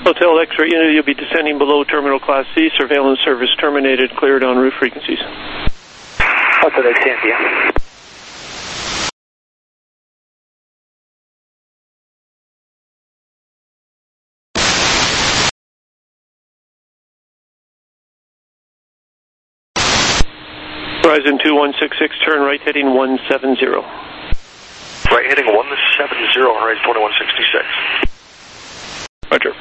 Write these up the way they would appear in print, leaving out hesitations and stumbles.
Hotel X-ray unit, you'll be descending below Terminal Class C. Surveillance service terminated. Cleared on route frequencies. Hotel X, yeah. Horizon 2166, turn right heading 170. Right heading 170, Horizon 2166. Roger.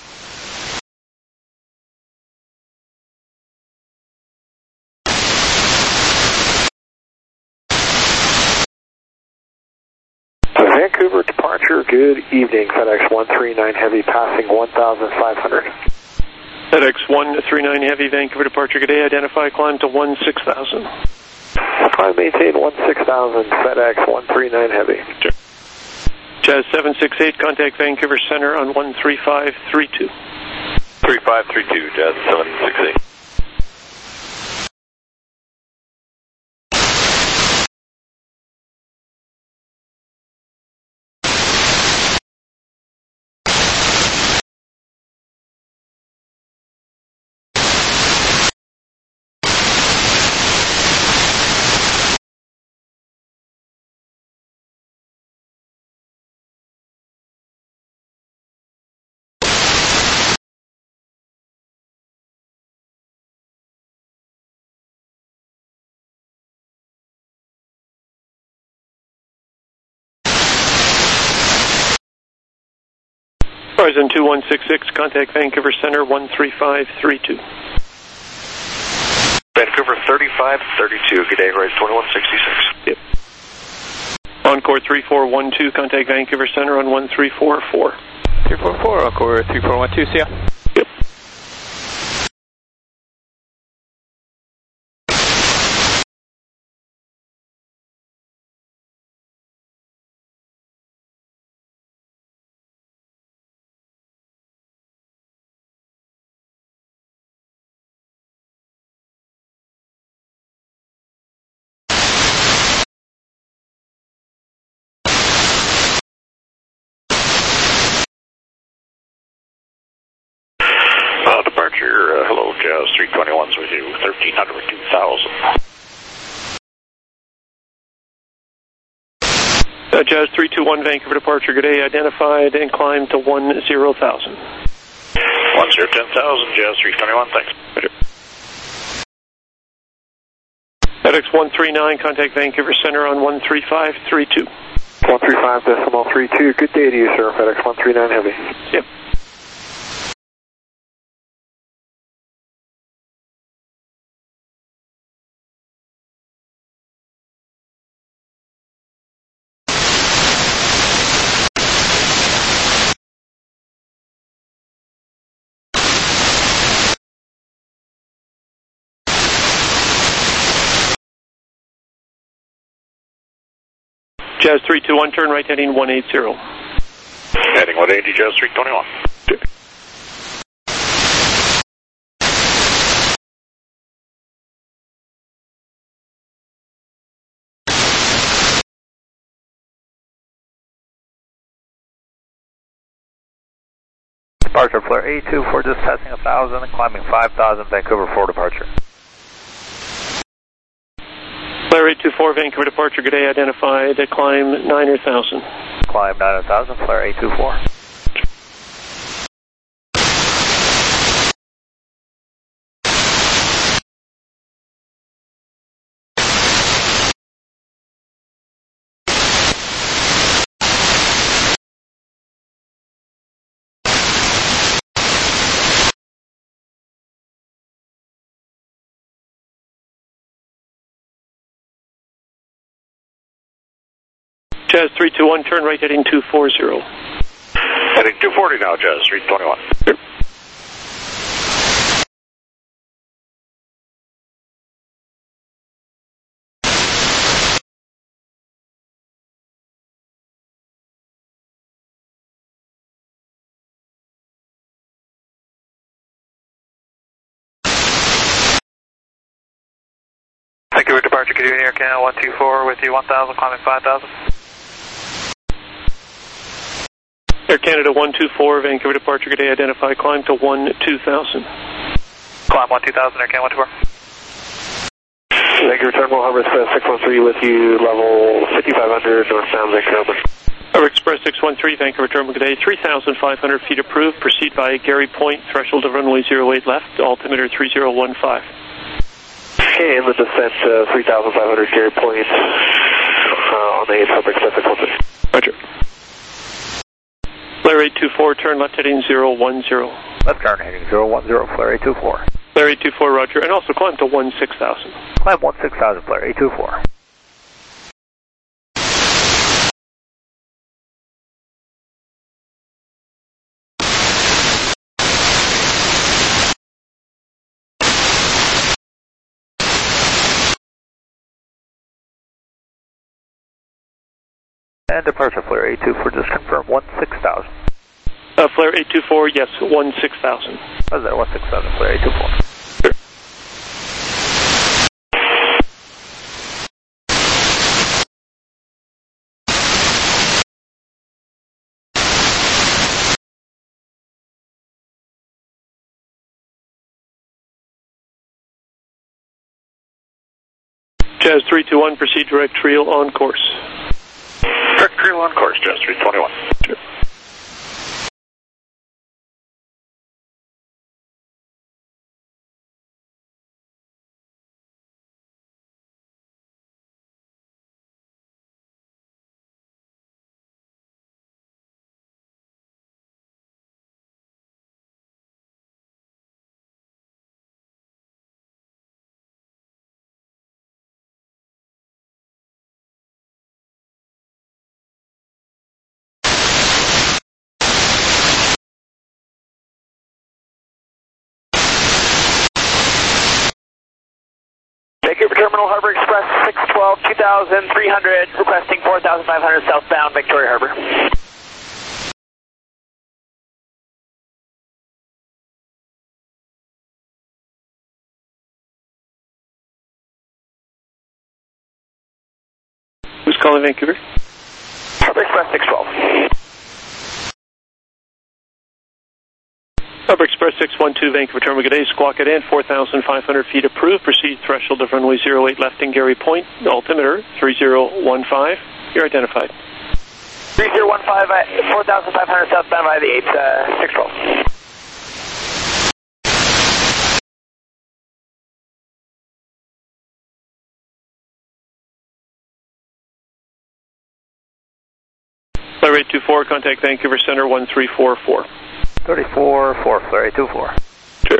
Vancouver departure, good evening. FedEx 139 Heavy passing 1,500. FedEx 139 Heavy, Vancouver departure, good day. Identify, climb to 16,000. Climb maintain 16,000, FedEx 139 Heavy. Sure. Jazz 768, contact Vancouver Center on 13532. 3532, Jazz 768. Horizon 2166, contact Vancouver Center 13532. Vancouver 3532, good day, Horizon 2166. Yep. Encore 3412, contact Vancouver Center on 1344. 344, Encore 3412, see ya. Yep. Departure, hello, Jazz 321's with you, 1300 2000. Jazz 321 Vancouver departure, good day. Identified and climb to 10,000. 10,000, Jazz 321, thanks. FedEx 139, contact Vancouver Center on 13532. 135.32, good day to you, sir. FedEx 139 Heavy. Yep. Jazz 321, turn right heading 180. Heading 180, Jazz 321. Departure flare 824, just passing 1,000 and climbing 5,000, Vancouver 4 departure. Flare 824, Vancouver departure, good day. Identified, climb 9,000. Climb 9,000, flare 824. Jazz 321, turn right heading 240. Heading 240 now, Jazz 321. Sure. Vancouver departure, good evening, Air Canada 124 with you, 1,000, climbing 5,000. Air Canada 124, Vancouver departure, good day, identify, climb to 12000. Climb 12000, Air Canada 124. Vancouver Terminal, Harbor Express 613 with you, level 5500, northbound Vancouver. Harbor Express 613, Vancouver Terminal, good day, 3,500 feet approved, proceed by Gary Point, threshold of runway 08 left, altimeter 3015. Okay, in the descent, 3,500 Gary Point on the 8th Harbor Express 613. Roger. Flare 824, turn left heading 010. Left turn heading 010, flare 824. Flare 824, roger, and also climb to 16,000. Climb 16,000, flare 824. And departure flare 824, just confirm 16,000. Flare 824, yes, 16,000. What is that, 16,000, flare 824? Sure. Jazz 321, proceed direct trail on course. Direct trail on course, Jazz 321. Sure. Vancouver Terminal, Harbor Express 612, 2,300, requesting 4,500 southbound Victoria Harbor. Who's calling Vancouver? Harbor Express 612. Harbor Express 612, Vancouver Terminal, good day, squawk it in, 4,500 feet approved, proceed threshold of runway 08 left in Gary Point, altimeter 3015, you're identified. 3015, 4,500 southbound by the 612. Flare 824, contact Vancouver Center 1344. 34-4, flare 824. Sure.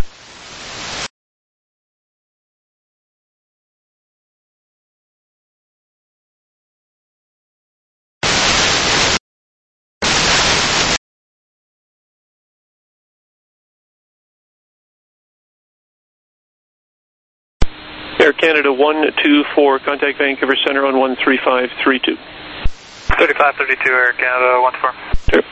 Air Canada 124, contact Vancouver Center on 13532. 3532, Air Canada 124. Sure.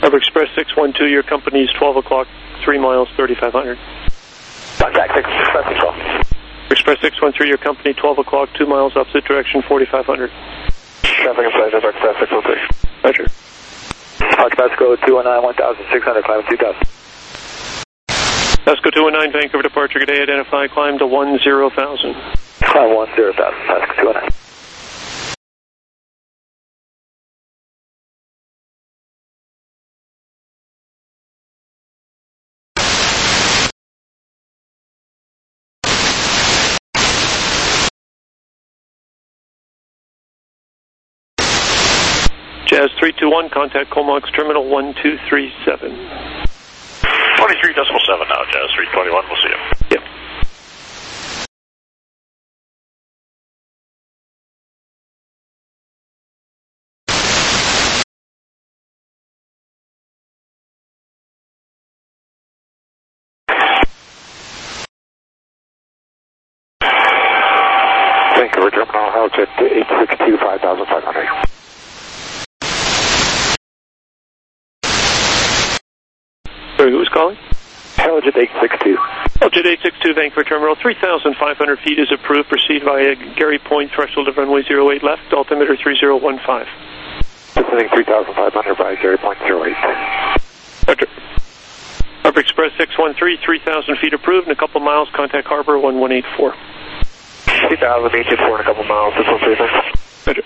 Harbor Express 612, your company's 12 o'clock, 3 miles, 3,500. Contact Express 612. Express 613, your company, 12 o'clock, 2 miles, opposite direction, 4,500. Traffic inside Harbor Express 613. Roger. Pasco 219, 1,600, climb 2,000. Pasco 219, Vancouver departure, good day, identify, climb to 10,000. Climb 10,000, Pasco 219. Jazz 321, contact Comox Terminal 1237. 23.7 now, Jazz 321, we'll see you. Yep. Vancouver Terminal, Helijet 862, 5,500. Sorry, who was calling? Helijet 862. Helijet 862, Vancouver Terminal, 3,500 feet is approved. Proceed via Gary Point, threshold of runway 08 left, altimeter 3015. Descending 3,500 by Gary Point 08. Roger. Harbor Express 613, 3,000 feet approved. In a couple miles, contact Harbor 1184. 2,824 in a couple miles, this one's Roger.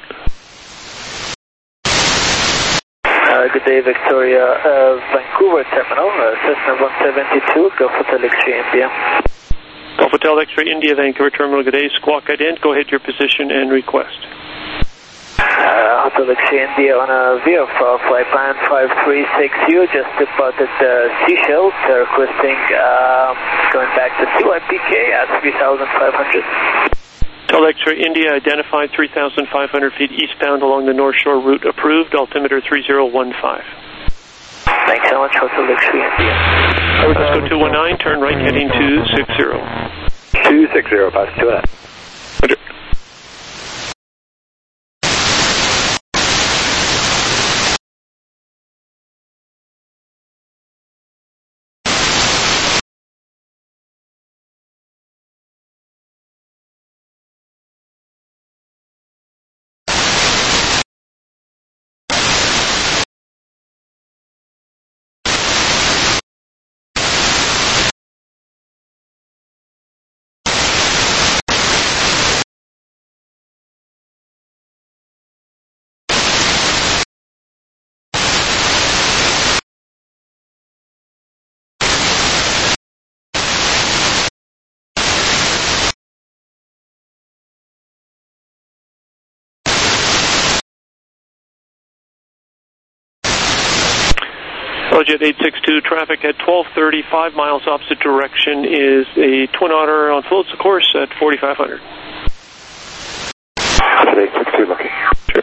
Good day, Victoria. Vancouver Terminal, Cessna 172, Gulf Hotel X-ray India. Gulf Hotel X-ray India, Vancouver Terminal, good day, Squawk Ident, go ahead your position and request. Hotel X-ray India on a VF flight plan 5360, just departed Seychelles, requesting going back to CYPK at 3,500. Hotel X-ray India, identified 3,500 feet eastbound along the North Shore route, approved, altimeter 3015. Thanks so much, Hotel X-ray India. Pasco 219, turn right heading 260. 260, Pasco 219. Roger. Helijet 862, traffic at 1230, 5 miles opposite direction is a Twin Otter on floats, of course, at 4,500. Helijet 862 looking. Sure.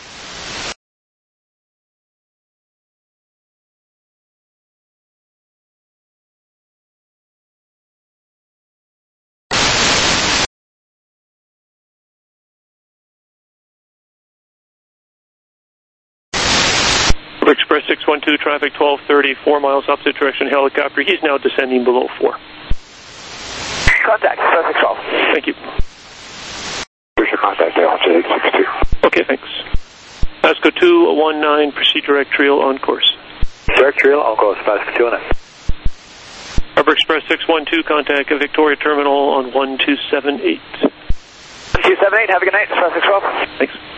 Express 612, traffic 1230, 4 miles opposite direction, helicopter. He's now descending below 4. Contact Express 612. Thank you. Here's your contact, Helijet 862. Okay, thanks. Pasco 219, proceed direct trail on course. Direct trail on course, Pasco 219. Harbor Express 612, contact Victoria Terminal on 1278. 278, have a good night, Express 612. Thanks.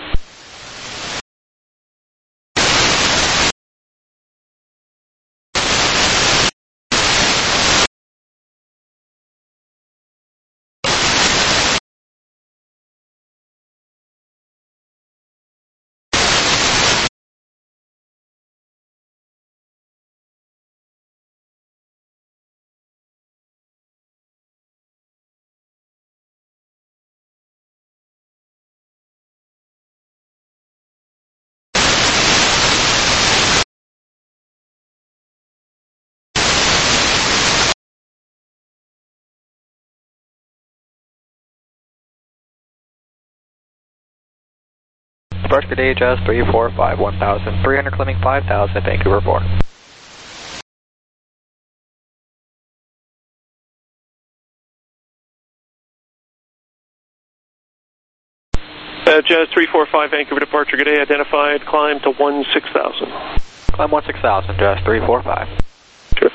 Departure gate Jazz 345, 1000, 300 climbing 5000, Vancouver 4. Jazz 345, Vancouver departure, good day, identified, climb to 16,000. Climb 16,000, Jazz 345. Sure.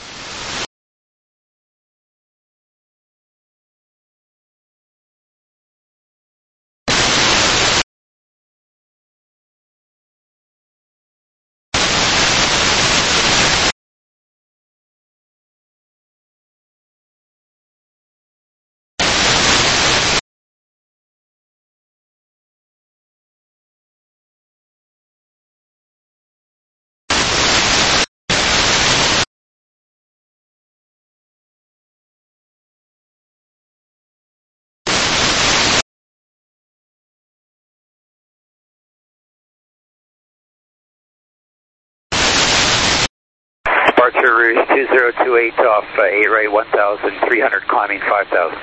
Departure Rouge 2028 off 8 right 1000, 300 climbing 5000.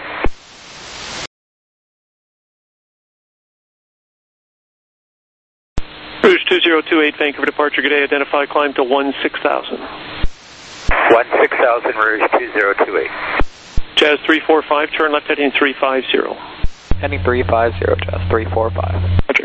Rouge 2028, Vancouver departure, good day, identified, climb to 16,000. 16,000 Rouge 2028. Jazz 345, turn left heading 350. Heading 350, Jazz 345. Roger.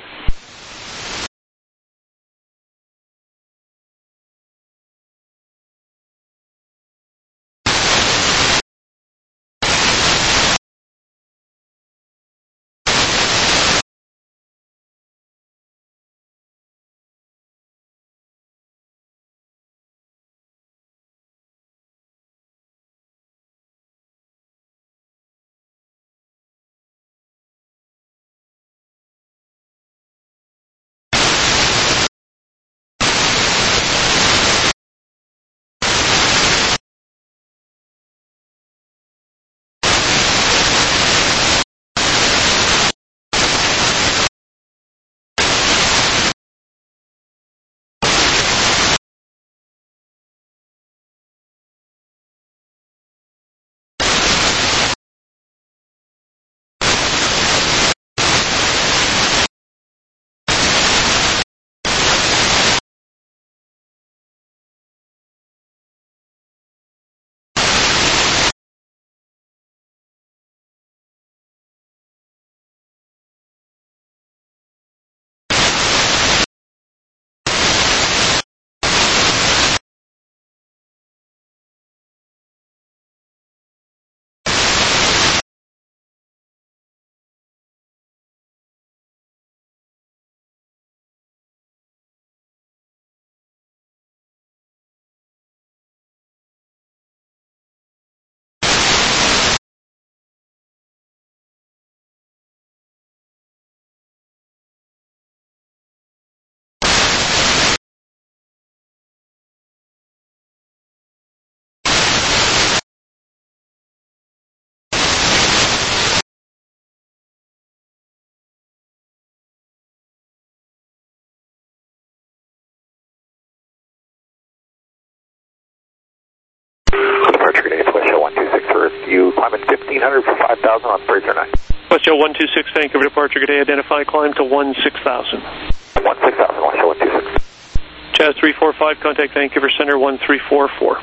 Departure gate West Shell 126 for you climbing 1500 for 5000 on 309. West Shell 126, Vancouver departure, good day, identified, climb to 16,000. 16,000 West Shell 126. Jazz 345, contact Vancouver Center 1344.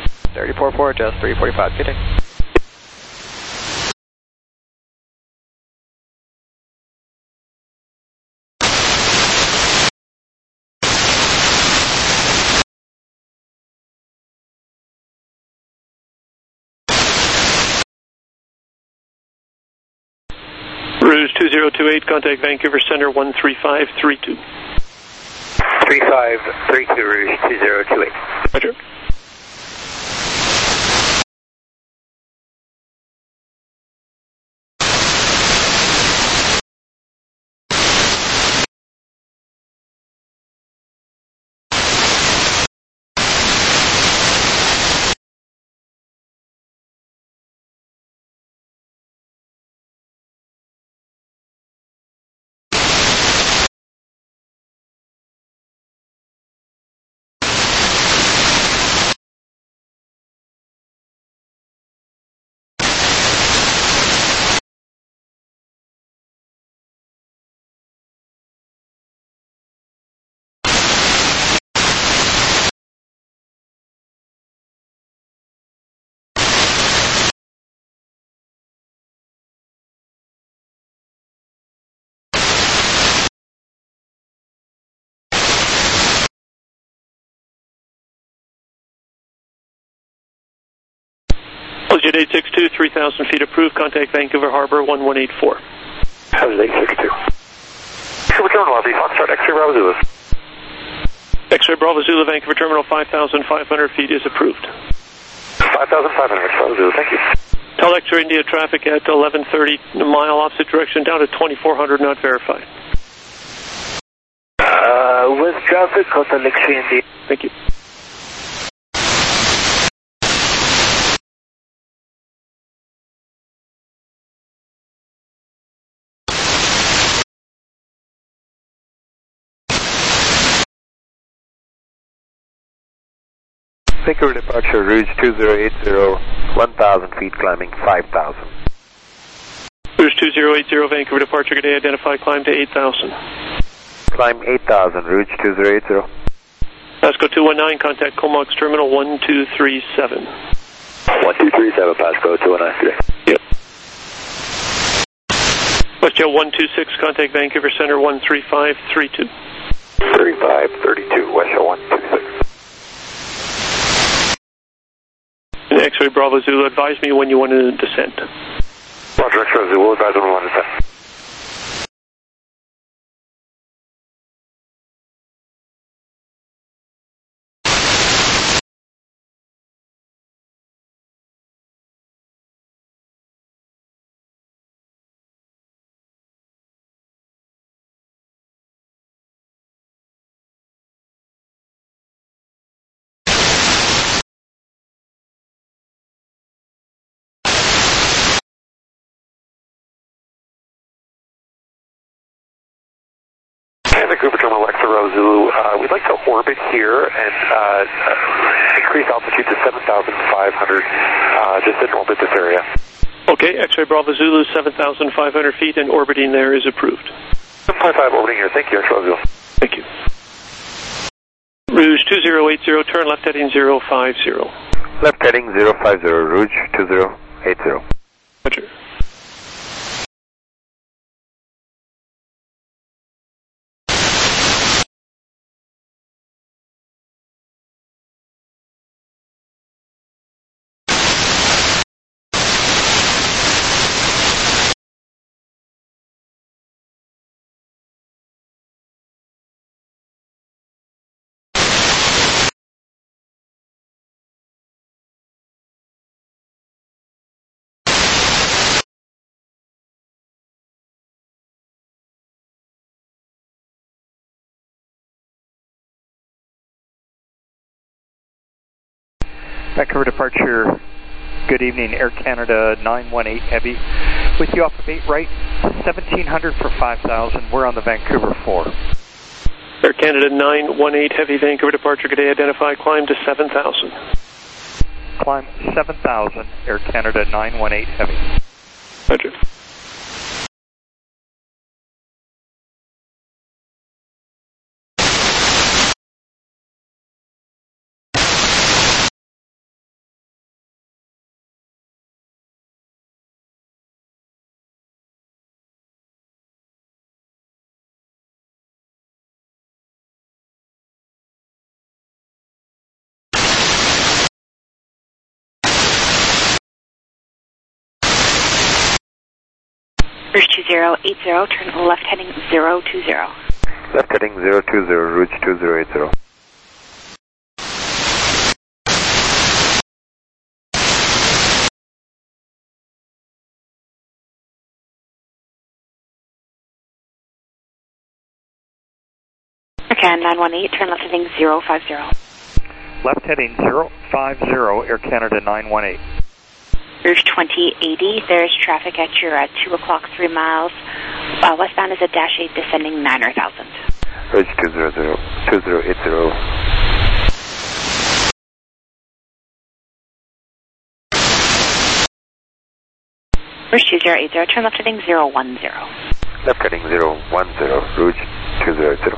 344, Jazz 345, good day. Rouge 2028, contact Vancouver Center 13532. 3532 Rouge 2028. Roger. Altitude 862, 3,000 feet approved. Contact Vancouver Harbor 1184. Altitude 862. Vancouver Terminal RV, Foxtrot X-ray Bravo Zulu. X-ray Bravo Zulu, Vancouver Terminal 5,500 feet is approved. 5,500, Bravo Zulu, thank you. Tell X-ray India traffic at 1130 mile opposite direction down to 2400 not verified. With traffic, Hotel X-ray India. Thank you. Vancouver departure, Rouge 2080, 1,000 feet, climbing 5,000. Rouge 2080, Vancouver departure, good day, identify, climb to 8,000. Climb 8,000, Rouge 2080. Pasco 219, contact Comox Terminal 1237. 1237, Pasco 219 today. Yep. WestJet 126, contact Vancouver Center 13532. 3532, WestJet 126. And X-ray Bravo Zulu, advise me when you want to descend. Roger, X-ray Zulu, advise when we want to descend. Vancouver Terminal X-ray Zulu, we'd like to orbit here and increase altitude to 7,500, just in orbit this area. Okay, X-ray Bravo Zulu, 7,500 feet and orbiting there is approved. 7.5 orbiting here, thank you, X-ray Zulu. Thank you. Rouge 2080, turn left heading 050. Left heading 050, Rouge 2080. Roger. Vancouver departure, good evening, Air Canada 918 Heavy. With you off of 8 right, 1700 for 5,000. We're on the Vancouver 4. Air Canada 918 Heavy, Vancouver departure, good day, identify, climb to 7,000. Climb 7,000, Air Canada 918 Heavy. Roger. Rouge 2080, turn left heading 020. Left heading 020, Rouge 2080. Okay, 918, turn left heading 050. Left heading 050, Air Canada 918. Rouge 2080, there's traffic at your 2 o'clock, 3 miles. Westbound is a Dash 8 descending 9,000. Rouge 200, 2080. Rouge 2080, turn left heading 010. Left heading 010, Rouge 200.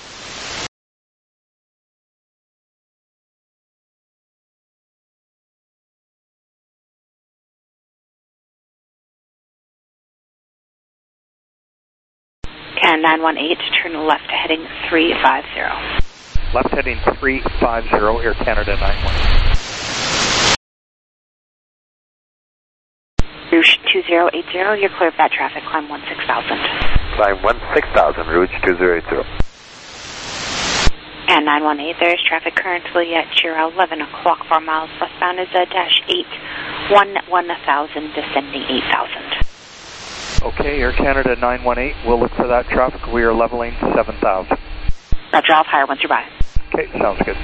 Can 918, turn left heading 350. Left heading 350, Air Canada 918. Rouge 2080, you're clear of that traffic, climb 16,000. Climb 16,000, Rouge 2080. And 918, there's traffic currently at your 11 o'clock, 4 miles westbound is a -8, 1,000, descending 8,000. Okay, Air Canada 918, we'll look for that traffic. We are leveling 7,000. Roger, I'll higher once you're by. Okay, sounds good.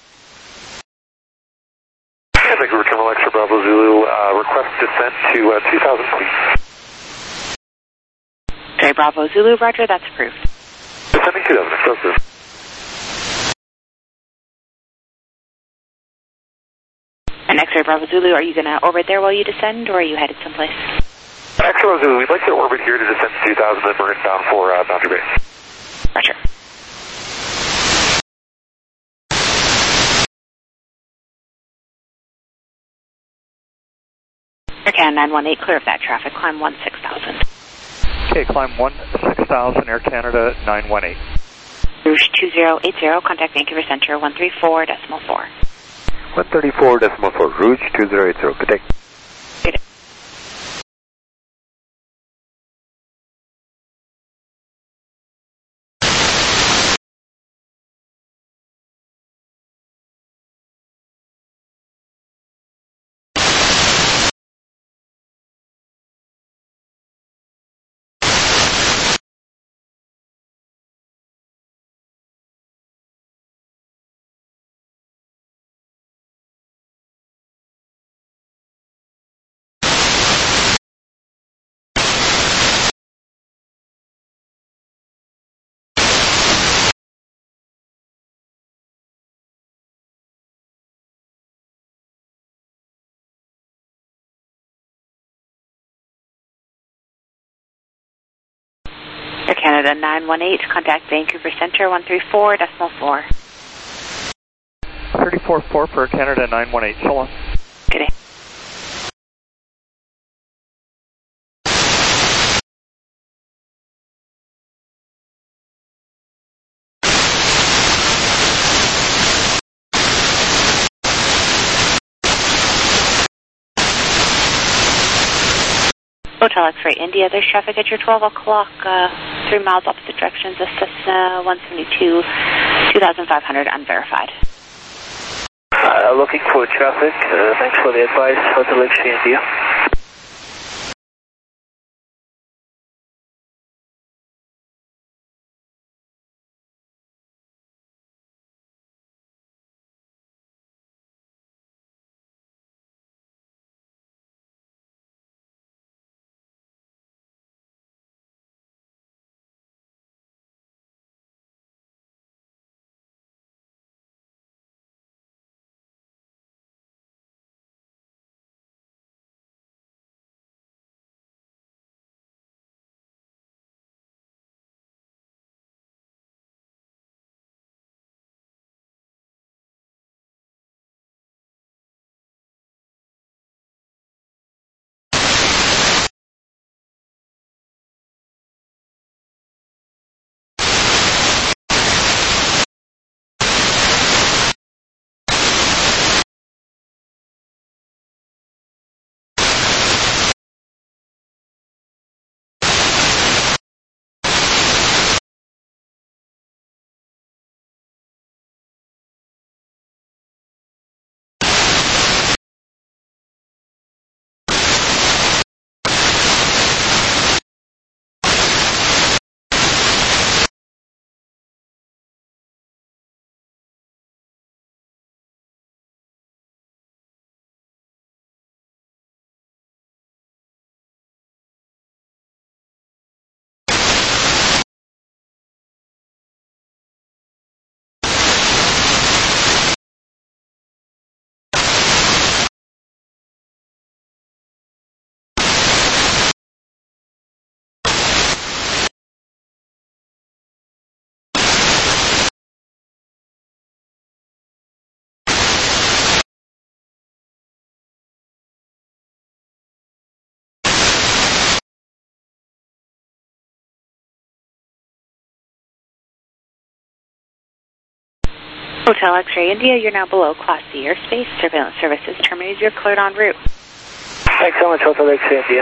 Vancouver Terminal Extra Bravo Zulu, request descent to 2,000, please. Okay, Bravo Zulu, roger, that's approved. Descending 2,000, so approved. And X-ray Bravo Zulu, are you going to orbit there while you descend, or are you headed someplace? Extra Bravo Zulu, we'd like to orbit here to descend to 2,000, then we're inbound for boundary base. Roger. Okay, 918, clear of that traffic, climb 16,000. Okay, climb 16,000, Air Canada 918. Rouge 2080, contact Vancouver Center 134.4. 134.4, Rouge 2080. Good day. Good day. Air Canada 918, contact Vancouver Center 134.4. 34.4 for Air Canada 918, so long. Good day. Hotel X-ray India, there's traffic at your 12 o'clock, 3 miles opposite directions, a Cessna 172, 2,500, unverified. Looking for traffic. Thanks for the advice. Hotel X-ray India. Hotel X-ray India, you're now below Class C airspace. Surveillance services terminated. You're cleared en route. Thanks so much, Hotel X-ray India.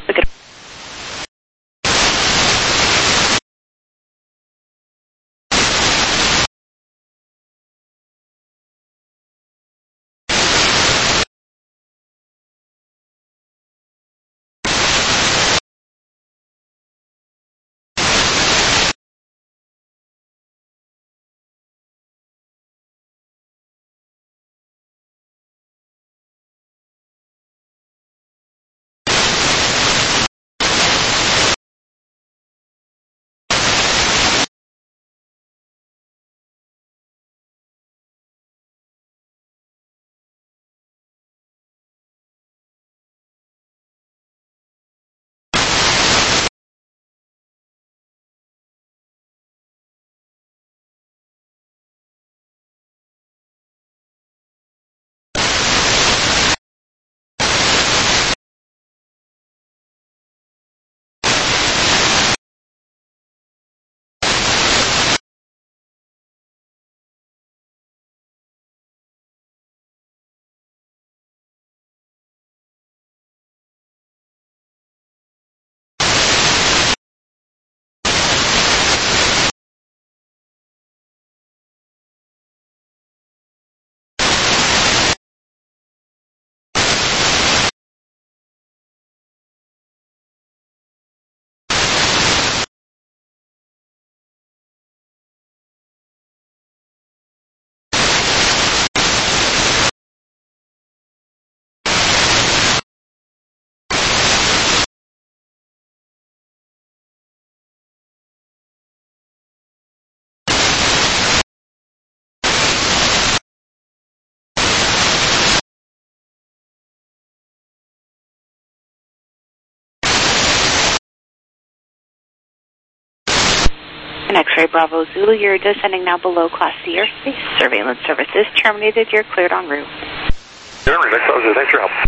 X-ray Bravo Zulu, you're descending now below Class C airspace. Surveillance services terminated. You're cleared en route. Generally, thanks for your help.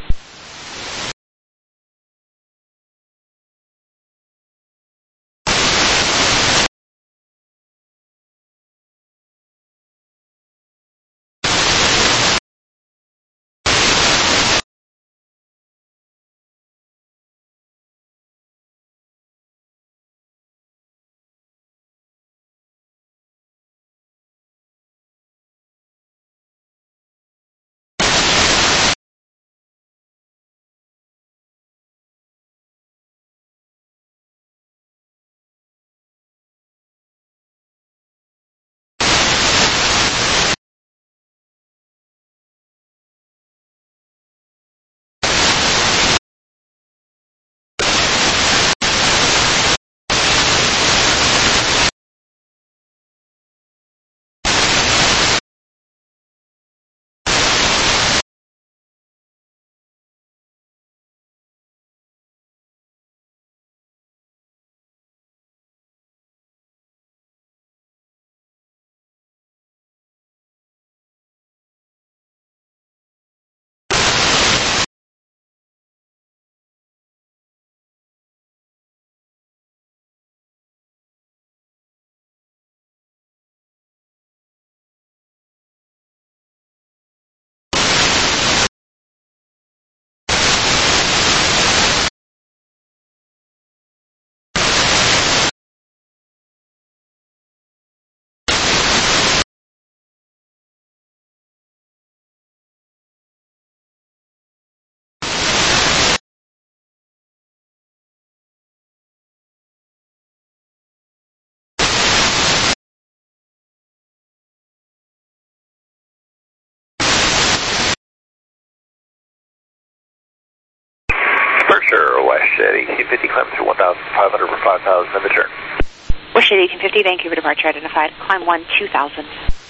Sure, WestJet 1850, climb through 1,500 for 5,000, then return. WestJet 1850, Vancouver departure identified. Climb 1-2000.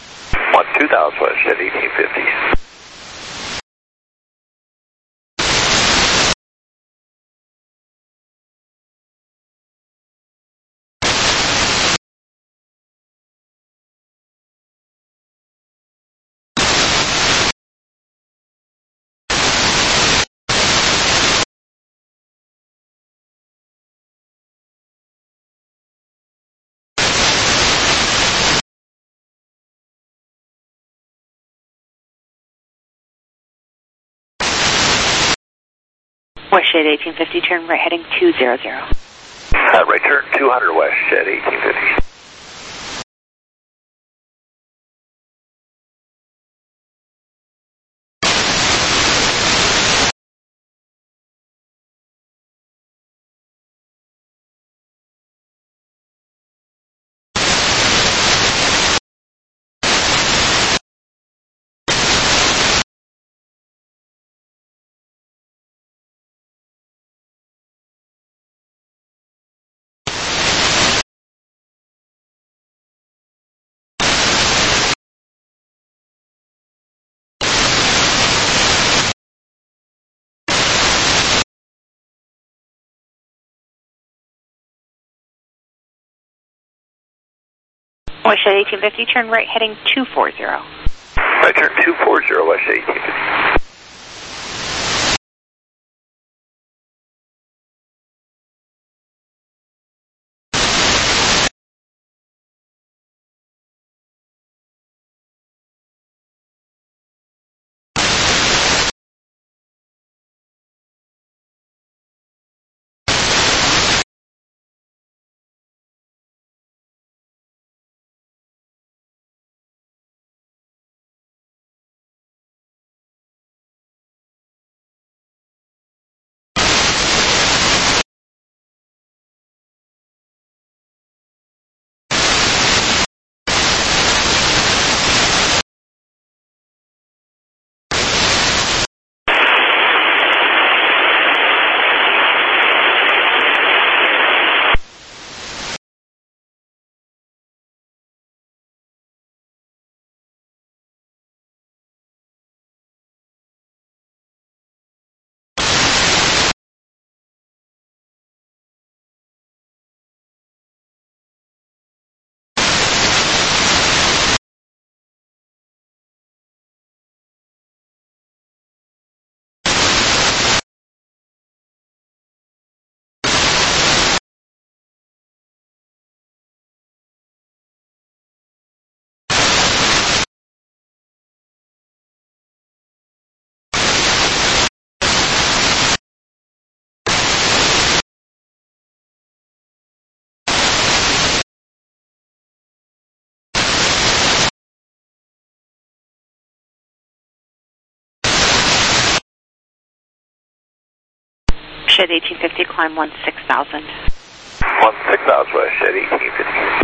1-2000, WestJet 1850. West Shade 1850, turn right heading 200. Right turn 200 west, Shed 1850. West Shade 1850, turn right heading 240. Right turn 240 west, Shed 1850. Shed 1850, climb 16,000. 16,000 west, Shed 1850.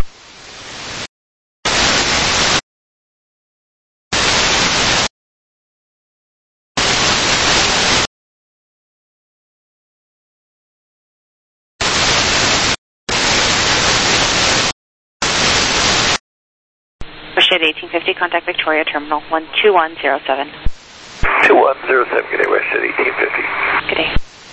Shed 1850, contact Victoria Terminal 12107. 2107, good day, West Shed 1850. Good day.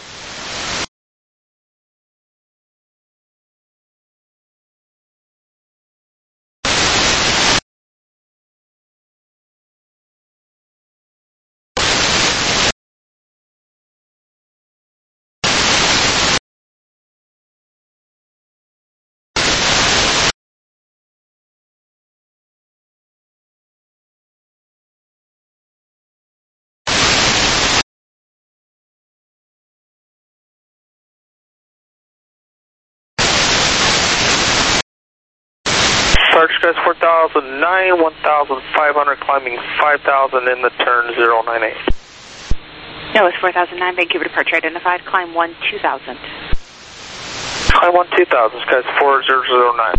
Sarge Crest 4009, 1,500, climbing 5,000 in the turn 098. No, it's 4009, Vancouver departure identified, climb 12,000. Climb 12,000, skies 4009.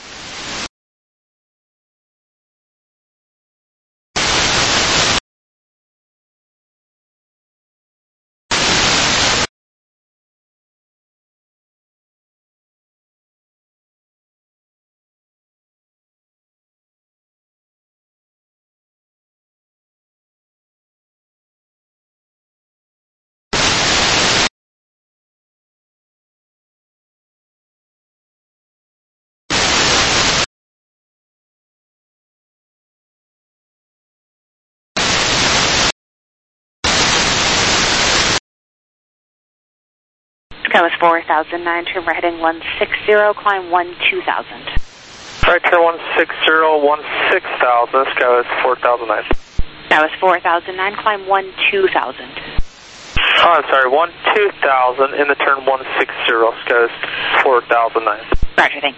That was 4009, turn right heading 160, climb 12,000. Right turn 160, 16,000, sky was 4009. That was 4009, climb 12,000. Oh, I'm sorry, 12,000 in the turn 160, Scott 4009. Roger, thanks.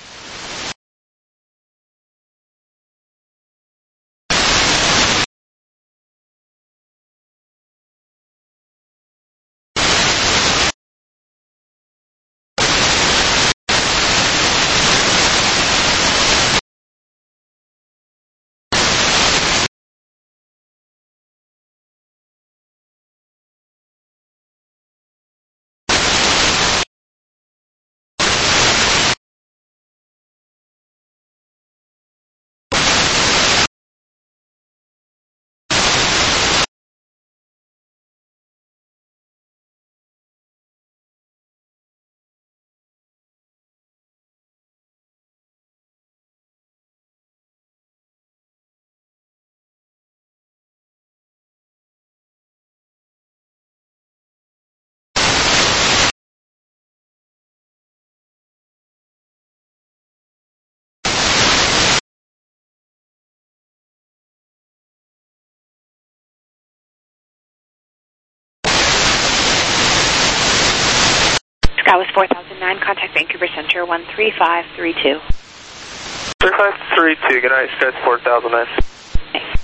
That was 4009. Contact Vancouver Center 13532. 3532. Good night, Sky 4009. Thanks.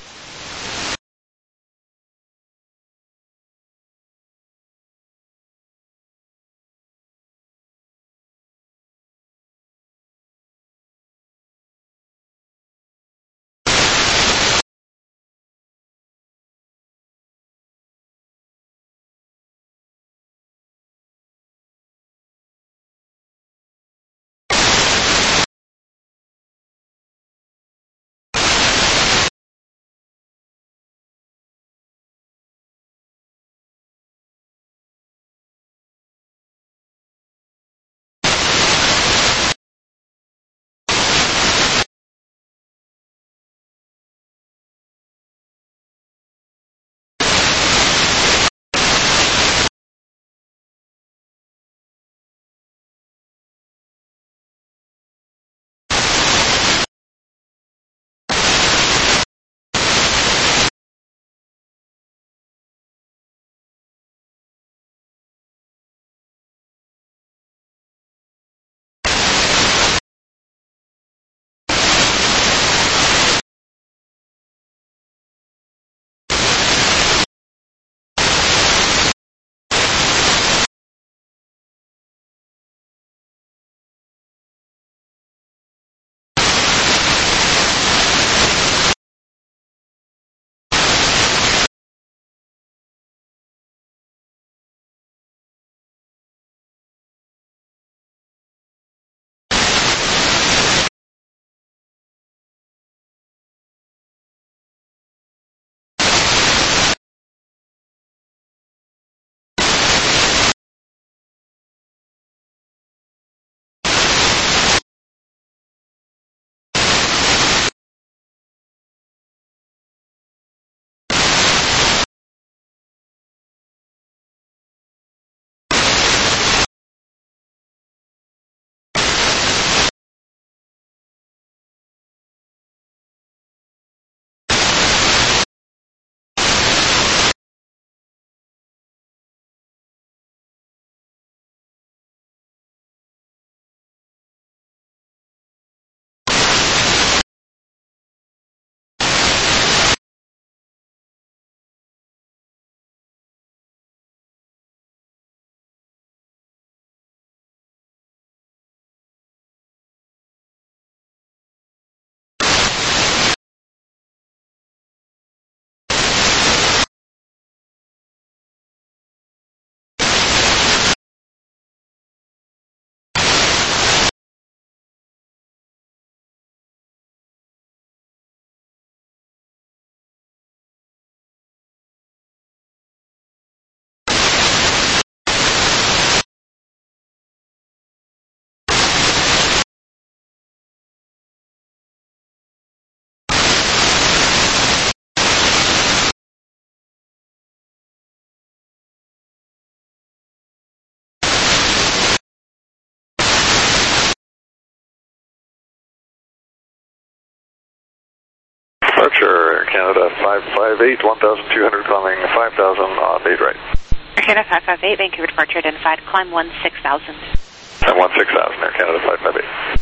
Departure, Canada 558, 1200 climbing 5000 on 8 right. Air Canada 558, Vancouver departure identified, climb 16,000. Climb 16,000, Air Canada 558.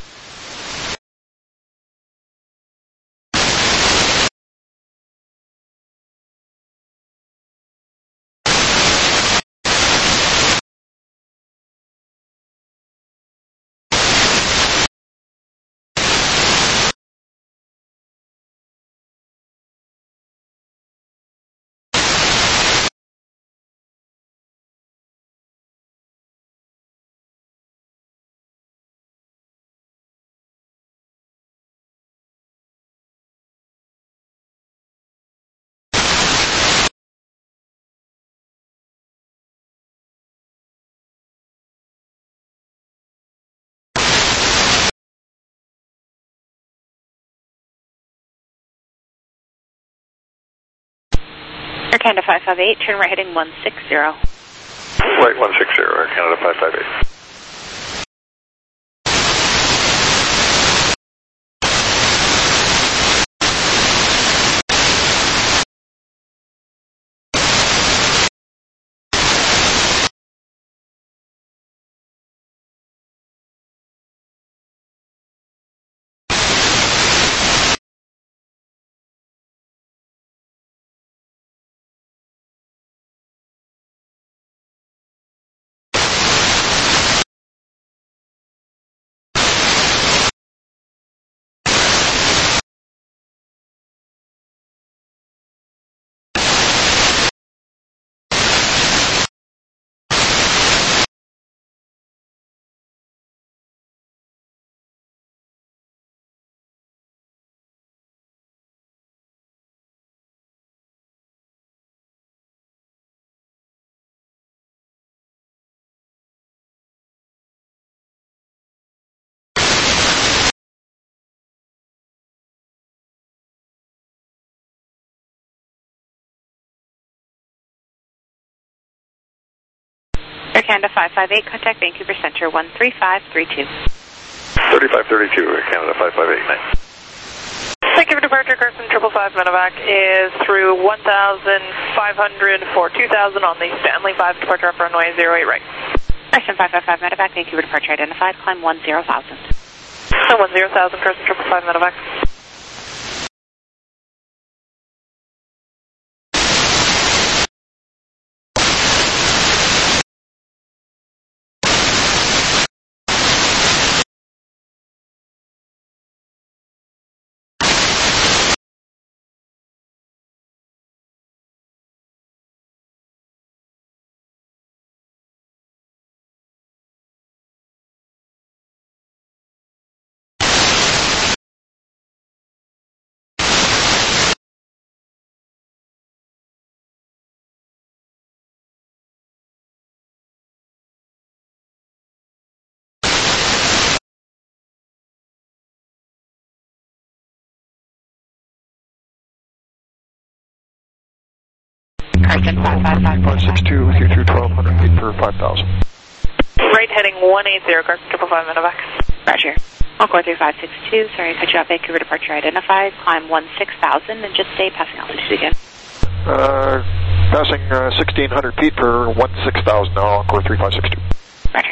Air Canada 558, turn right heading 160. Right 160, Air Canada 558. Air Canada 558, contact Vancouver Center 13532. 3532, Air Canada 558. Vancouver departure, Carson 555 medevac is through 1,500 for 2,000 on the Stanley 5 departure up runway 08 right. Carson 555 medevac, Vancouver departure identified, climb 10,000. So 10,000, Carson 555 medevac. Carson 555. 562 with you through 1,200 feet for 5,000. Right heading 180, Carson 555 medevac. Roger. Encore 3562, sorry to cut you off, Vancouver departure identified, climb 16,000 and just stay passing altitude again. Passing 1,600 feet for 16,000 now, Encore 3562. Roger.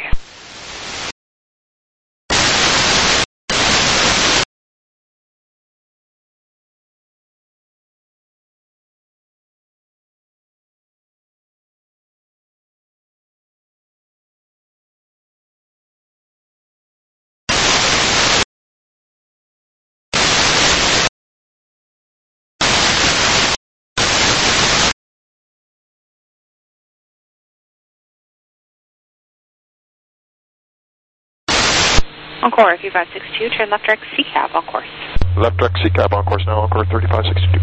Encore 3562, turn left direct C-cab on course. Left direct C-cab on course now, Encore 3562.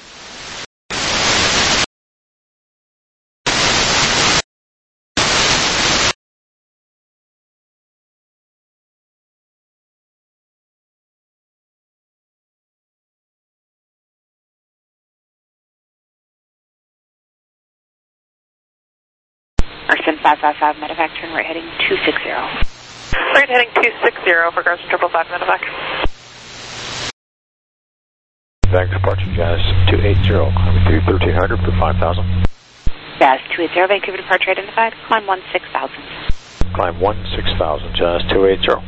Carson 555 medevac, turn right heading 260. Right heading 260 for Carson 555 medevac. Back departure, Jazz 280, climbing through 1,300 for 5,000. Jazz 280, Vancouver departure identified, climb 16,000. Climb 16,000, Jazz 280.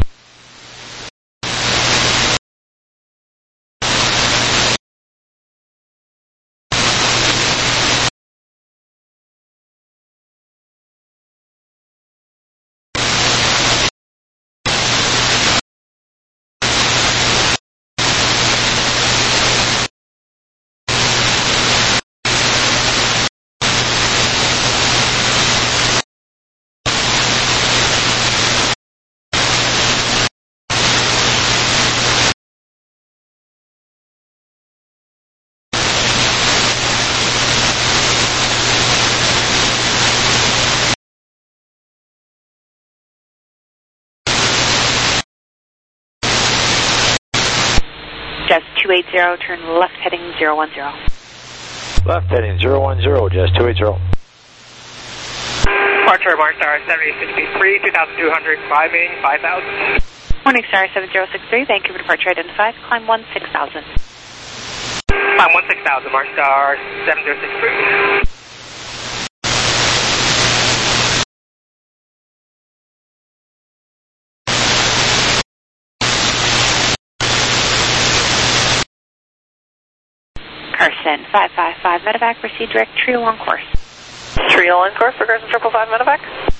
Jazz 280, turn left heading 010. Left heading 010, Jazz 280. Departure Morningstar 7063, 2200, climbing 5,000. Morningstar 7063, Vancouver departure identified, climb 16,000. Climb 16,000, Morningstar 7063. Carson 555 medevac, proceed direct trio on course. Trio on course for Carson 555 medevac.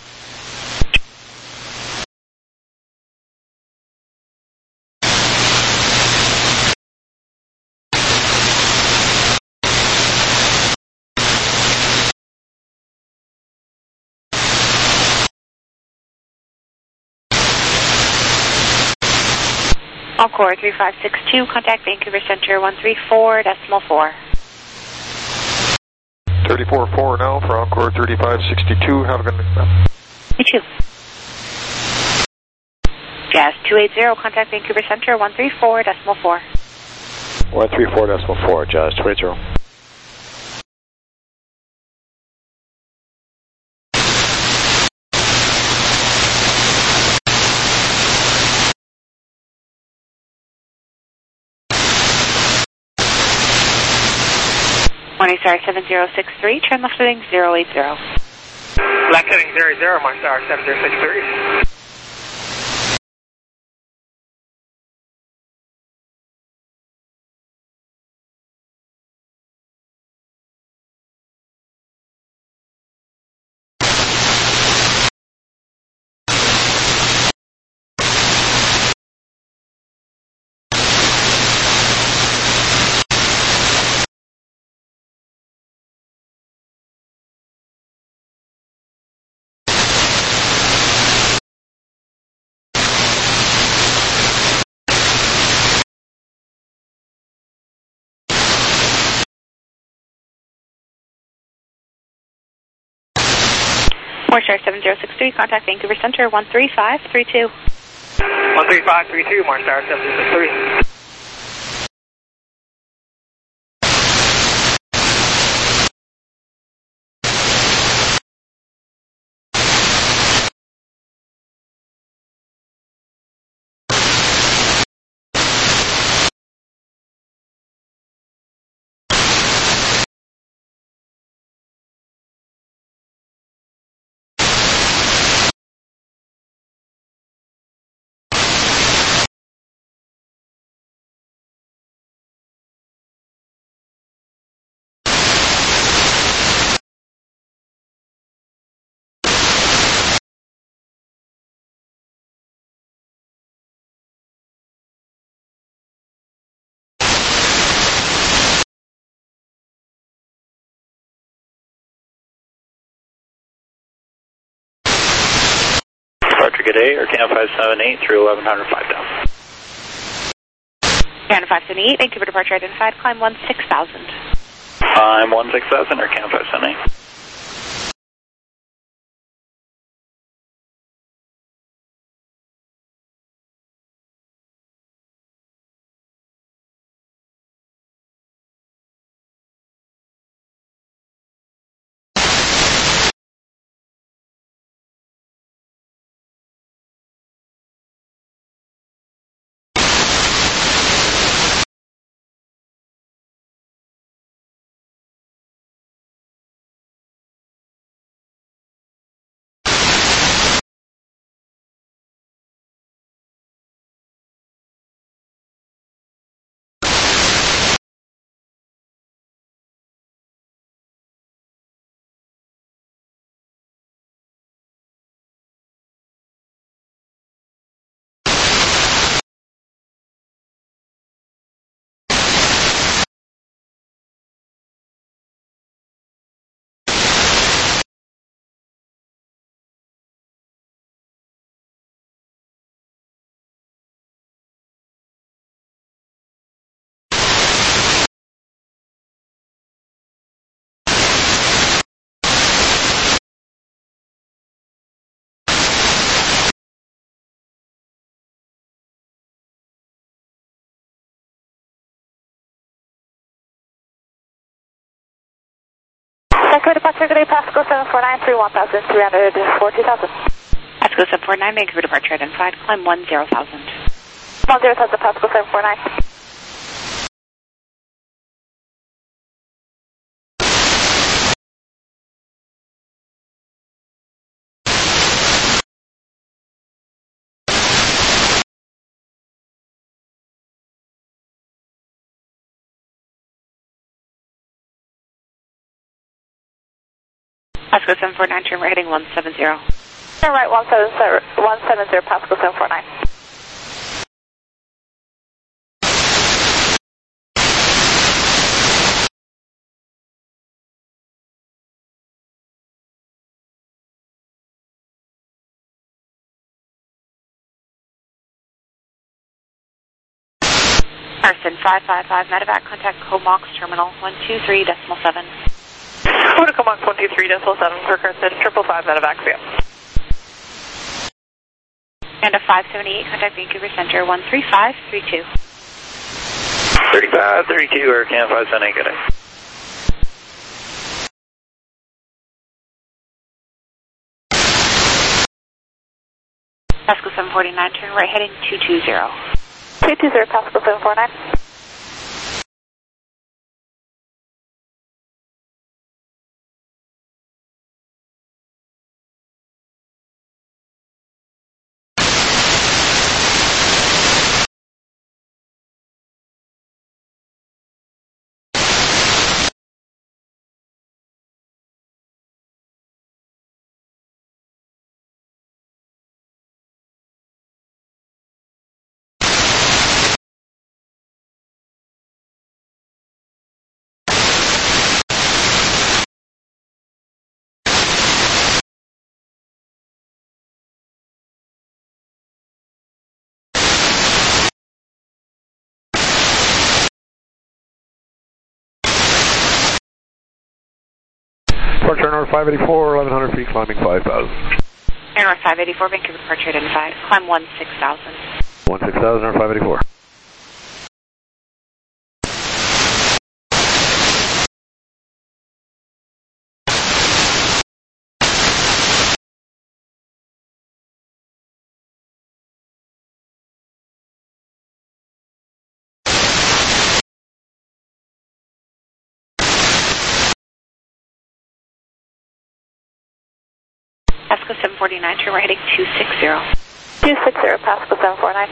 Encore 3562, contact Vancouver Center 134.4. 34-4 now for Encore 3562. Have a good night. You too. Jazz 280, contact Vancouver Center 134.4. 134.4, Jazz 280. Morningstar 7063, turn left heading 080. Left heading 00, Morningstar 7063. Morningstar 7063, contact Vancouver Center 13532. 13532, Morningstar 7063. Departure good day, Air Canada 578 through 1100, 5,000. Canada 578, Vancouver departure identified, climb 16,000. I'm 16,000, Air Canada 578. Vancouver departure, good day, Pasco 749, 31,300 for 2,000. Pasco 749, Vancouver departure identified, climb 10,000. 10,000, Pasco 749. Pasco 749, turn right heading 170. Turn right 170, Pasco 749. Carson 555, medevac, contact Comox Terminal 123.7. Over to Comox 123.7 for Carson, 555 medevac, via. And a 578, contact Vancouver Center 13532. 3532, Air Can 578, good day. Pasco 749, turn right heading 220. 220, Pasco 749. Departure North 584, 1100 feet, climbing 5,000. Air North 584, Vancouver departure identified, climb 16,000. 16,000 or 584. Pasco 749, turn right heading 260. 260, Pasco 749.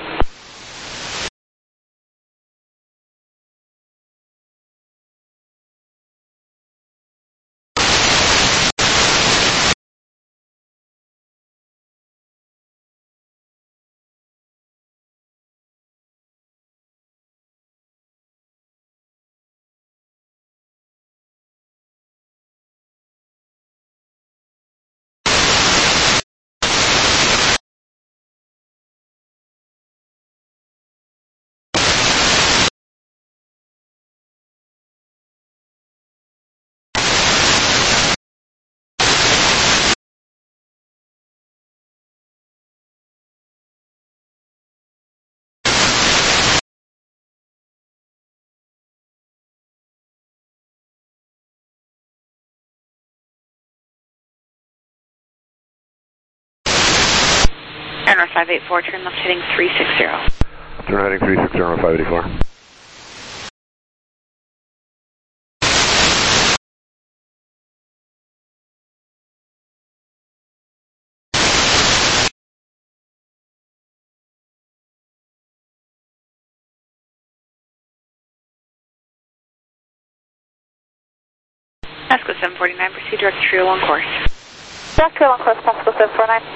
Air North 584, turn left heading 360. Turn heading 360 on 584. Pasco 749, proceed direct trail on course. Direct trail on course, Pasco 749.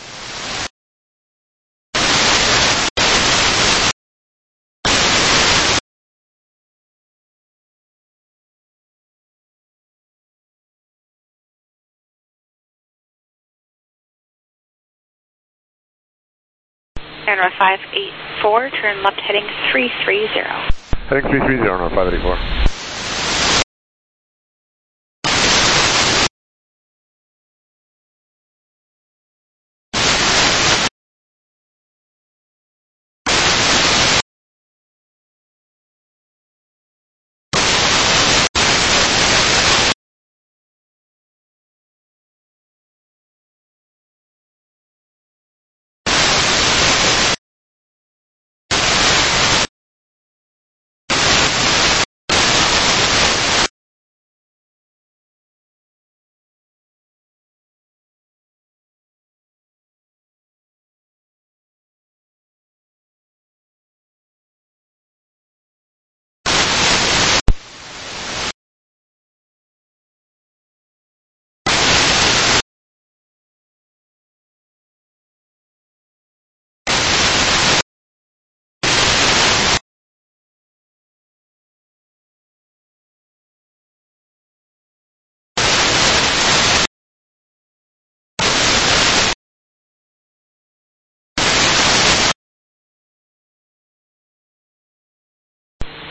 Air North 584, turn left heading 330. Heading 330 on 584.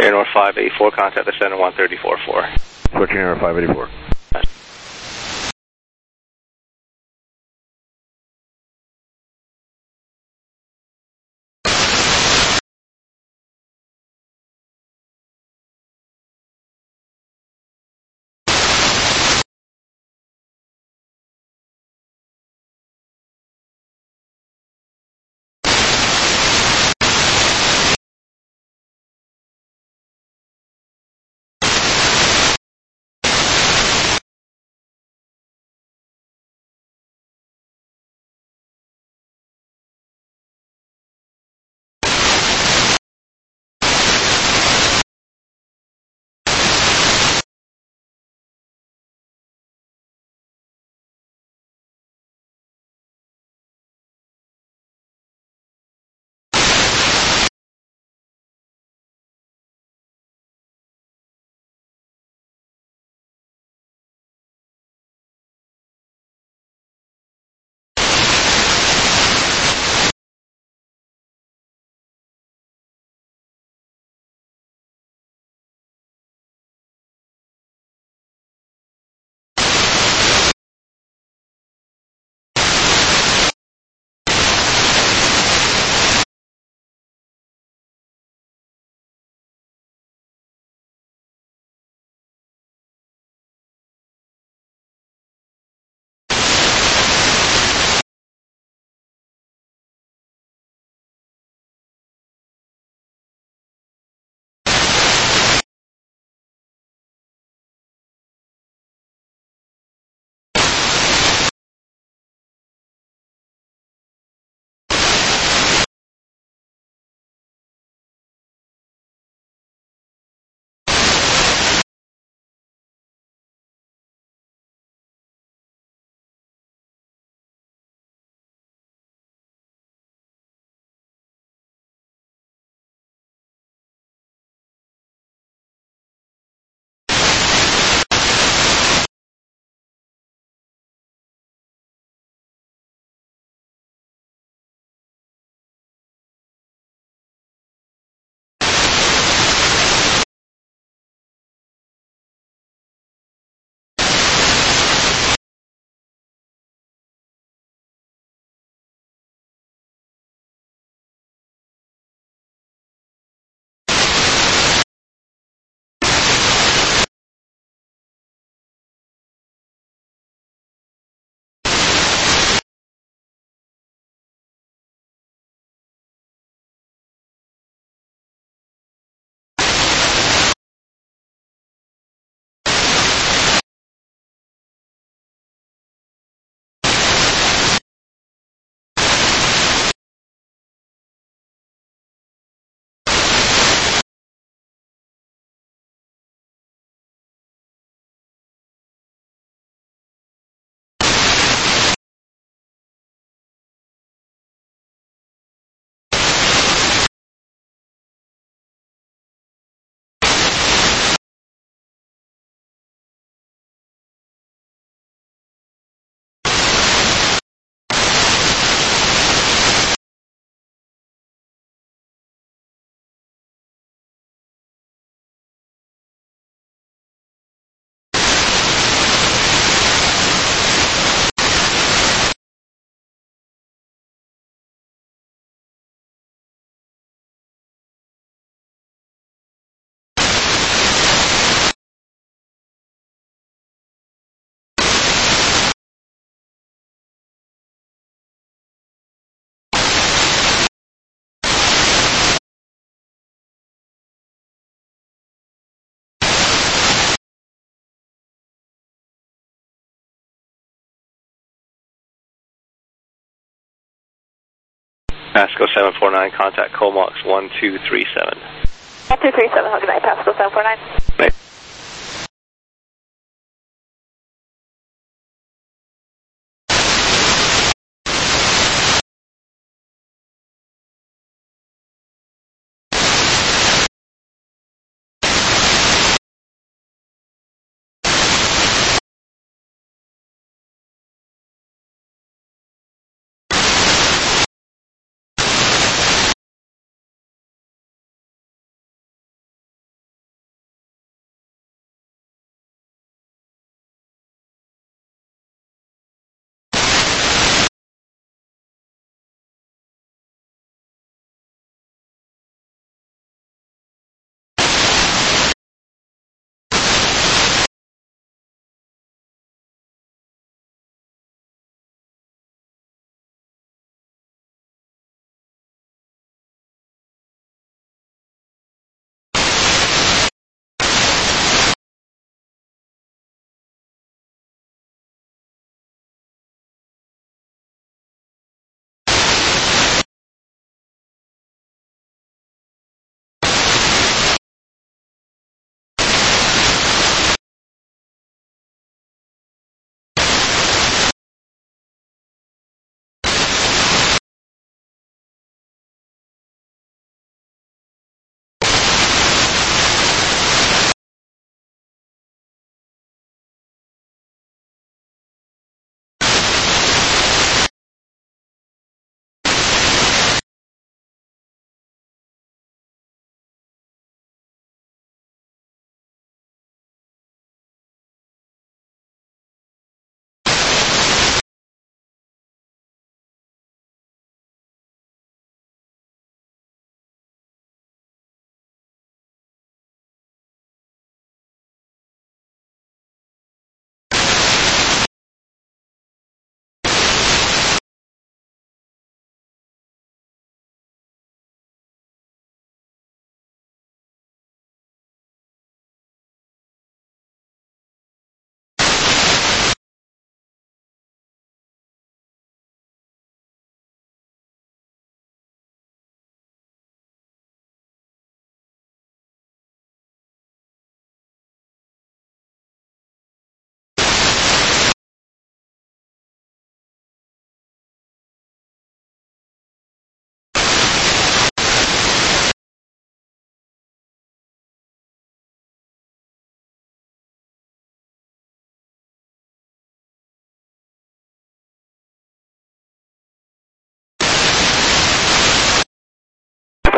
Air North 584, contact the center 134.4. Switching Air 584. Pasco 749, contact Comox 1237. 1237, good night, Pasco 749. Right.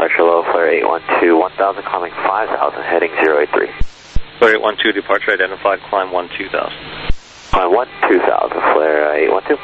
Departure low, flare 812, 1000, climbing 5000, heading 083. Flare 812, departure identified, climb 12000. Climb 12000, flare 812.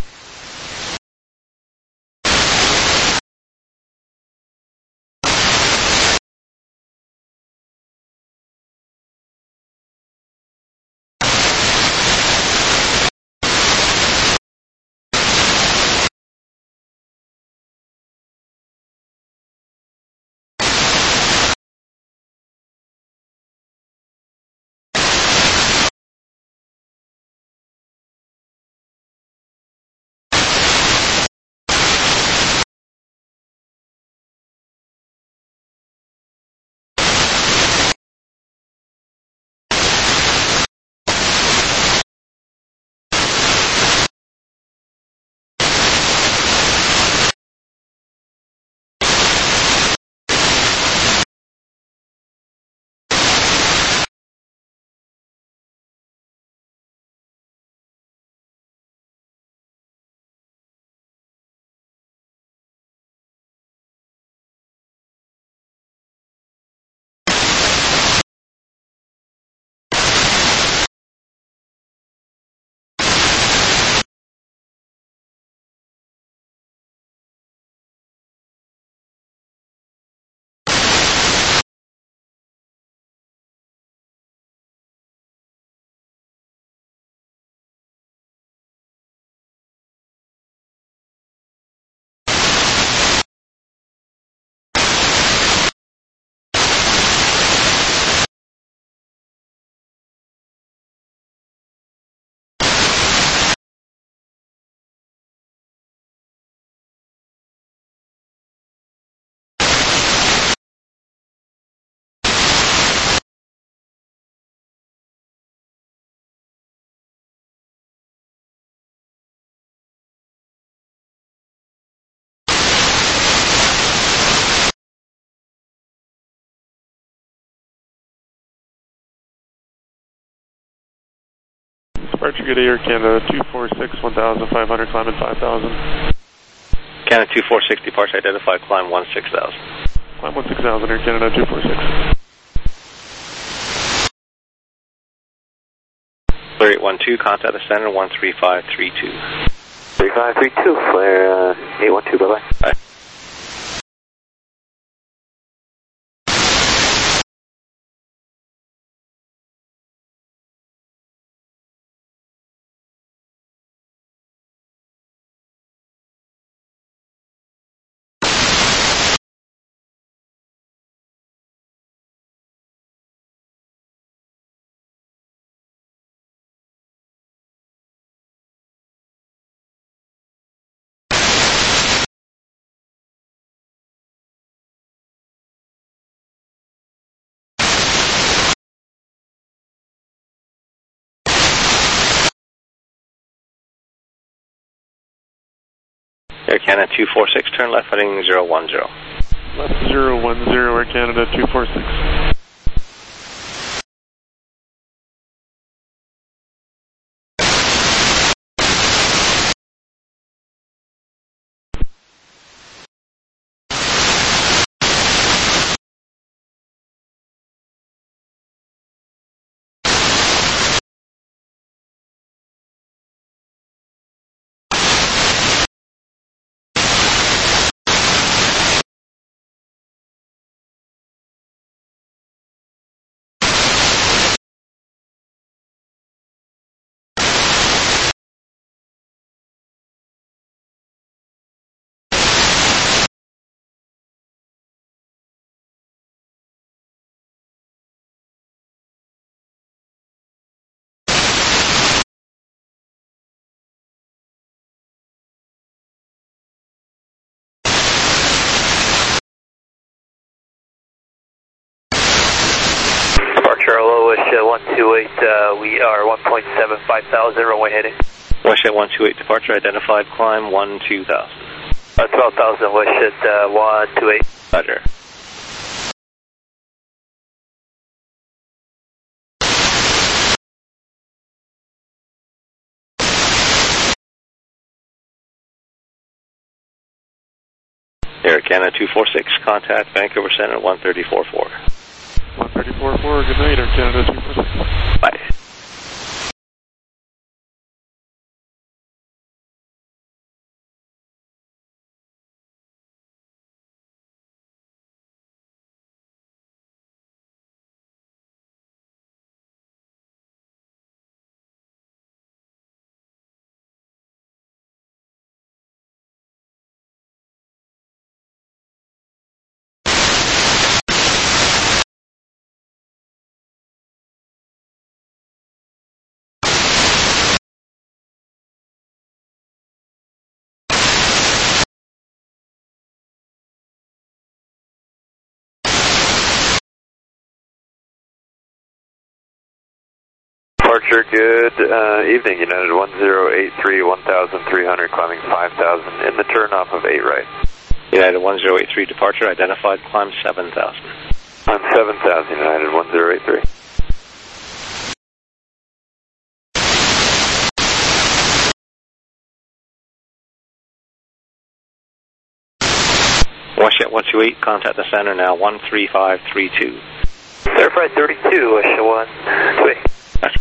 Departure good day, Air Canada 246, 1500, climbing 5000. Canada 246, departure identified, climb 16000. Climb 16000, Air Canada 246. Flare 812, contact the center 13532. 3532, flare 812, bye-bye. Bye. Air Canada 246, turn left heading 010. Left 010, Air Canada 246. Charlo, Wish 128, we are 1.75 runway heading. Wish at 128, departure identified, climb 12,000. 12,000, Wish at 128. Roger. Air Canada 246, contact Vancouver Center 134.4. 134.4, good night, Air Canada 246. Bye. Departure, good evening, United 1083, 1300, climbing 5000, in the turn off of 8 right. United 1083, departure identified, climb 7000. Climb 7000, United 1083. Washjet 128, contact the center now 13532. Verified 32, Washjet 128. Gotcha.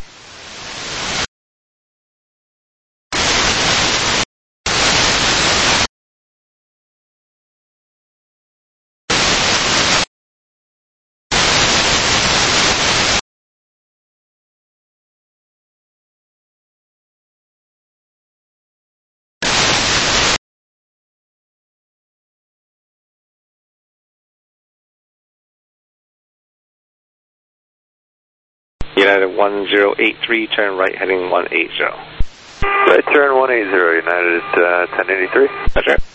United 1083, turn right heading 180. Right turn 180, United 1083. That's right.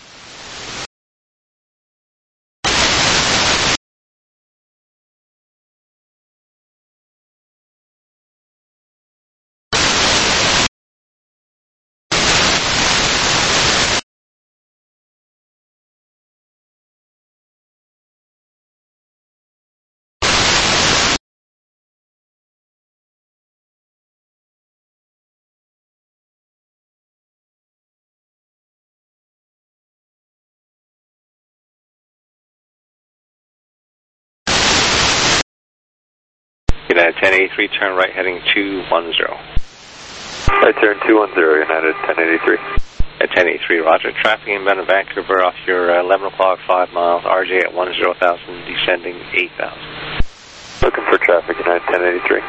United 1083, turn right heading 210. Right turn 210, United 1083. At 1083, roger. Traffic inbound in Vancouver off your 11 o'clock, 5 miles, RJ at 10,000, descending 8,000. Looking for traffic, United 1083.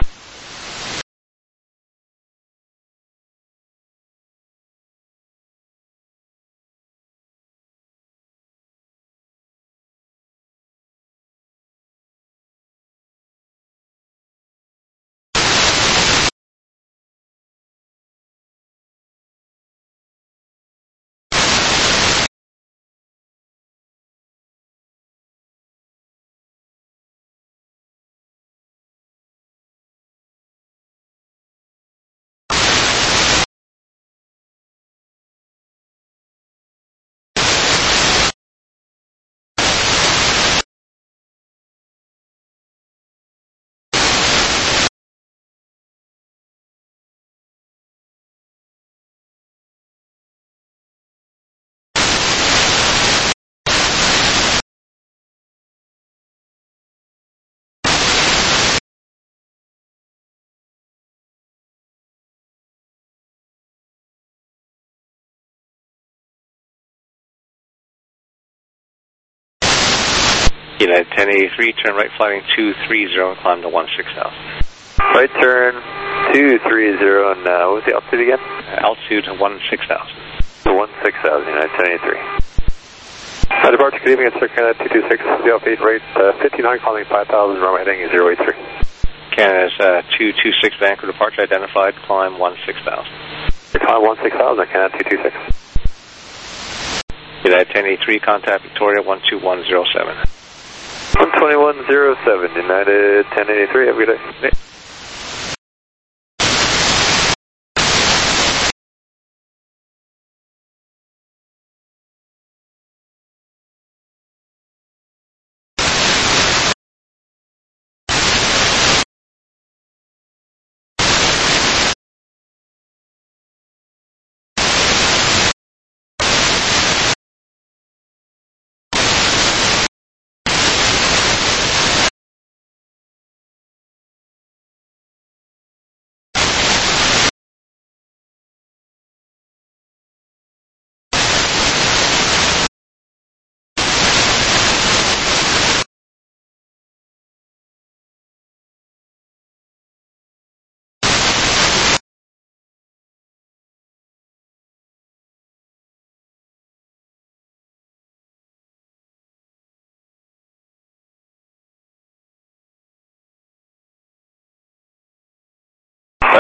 United 1083, turn right flying 230, climb to 16,000. Right turn 230, and what was the altitude again? Altitude 16,000. 16,000, United 1083. Departure, good evening, it's Canada 226, the Alpha 8 rate 59, climbing 5,000, runway heading 083. Canada's 226, Vancouver departure identified, climb 16,000. Climb 16,000, Canada 226. United 1083, contact Victoria 12107. 12107, United 1083, have a good day.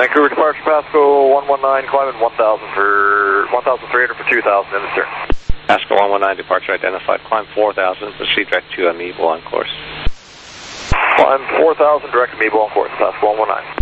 Vancouver departure Pasco 119, climbing 1,300 for 2,000 in the stern. Pasco 119, departure identified, climb 4,000, proceed direct to Amiable on course. Climb 4,000, direct Amiable on course, Pasco 119.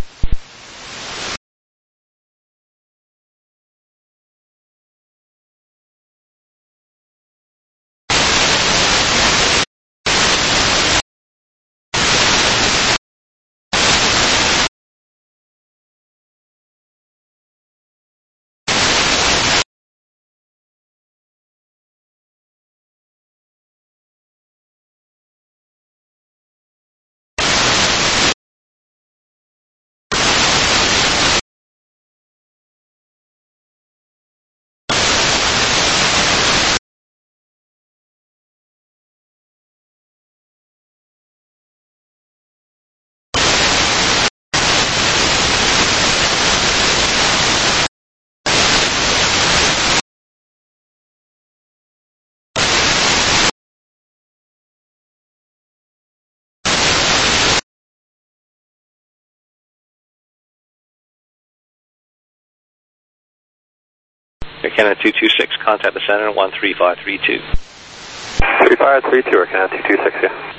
Air Canada 226, contact the center 13532. 3532, Air Canada 226, yeah.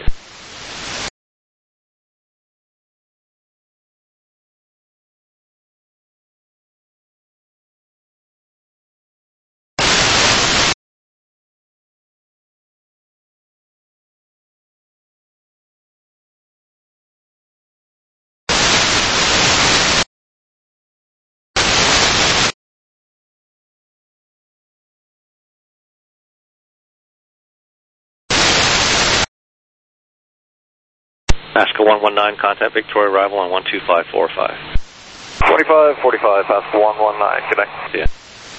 Pasco 119, contact Victoria arrival on 12545. 2545, Pasco 119, good night. Yeah.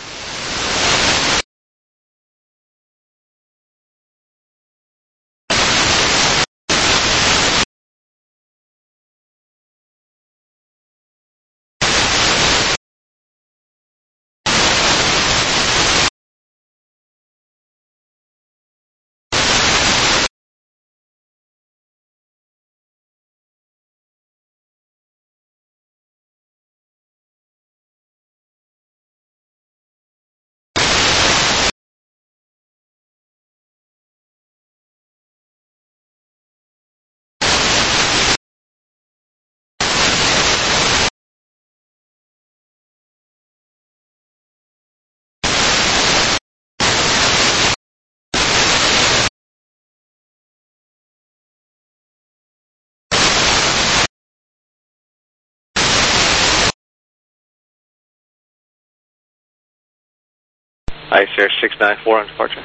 Ice Air 694 on departure.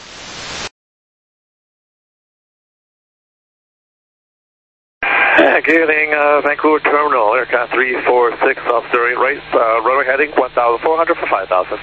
Good evening, Vancouver Terminal, Aircraft 346 off Surrey, right, runway heading 1,400 for 5,000.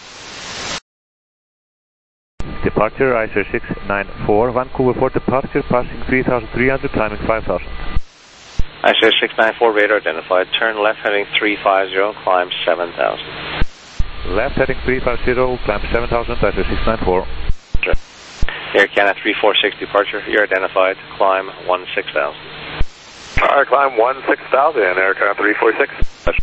Departure, Ice Air 694, Vancouver for departure, passing 3,300, climbing 5,000. Ice Air 694, radar identified, turn left heading 350, climb 7,000. Left heading 350, climb 7,000, Ice Air 694. Air Canada 346, departure, you're identified, climb 16,000. Alright, climb 16,000, Aircraft 346.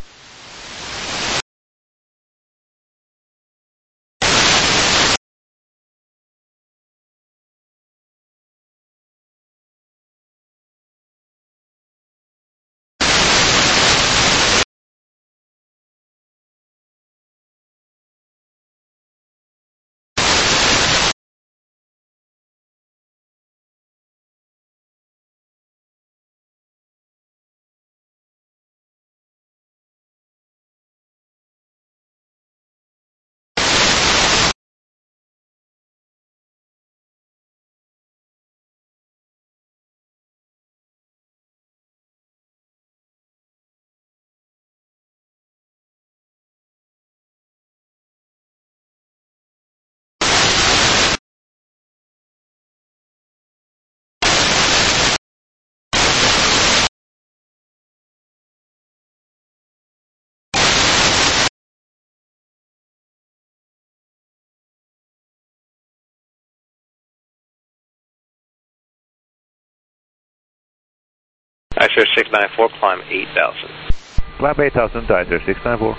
Ice Air 694, climb 8,000. Climb 8000, ISO 694.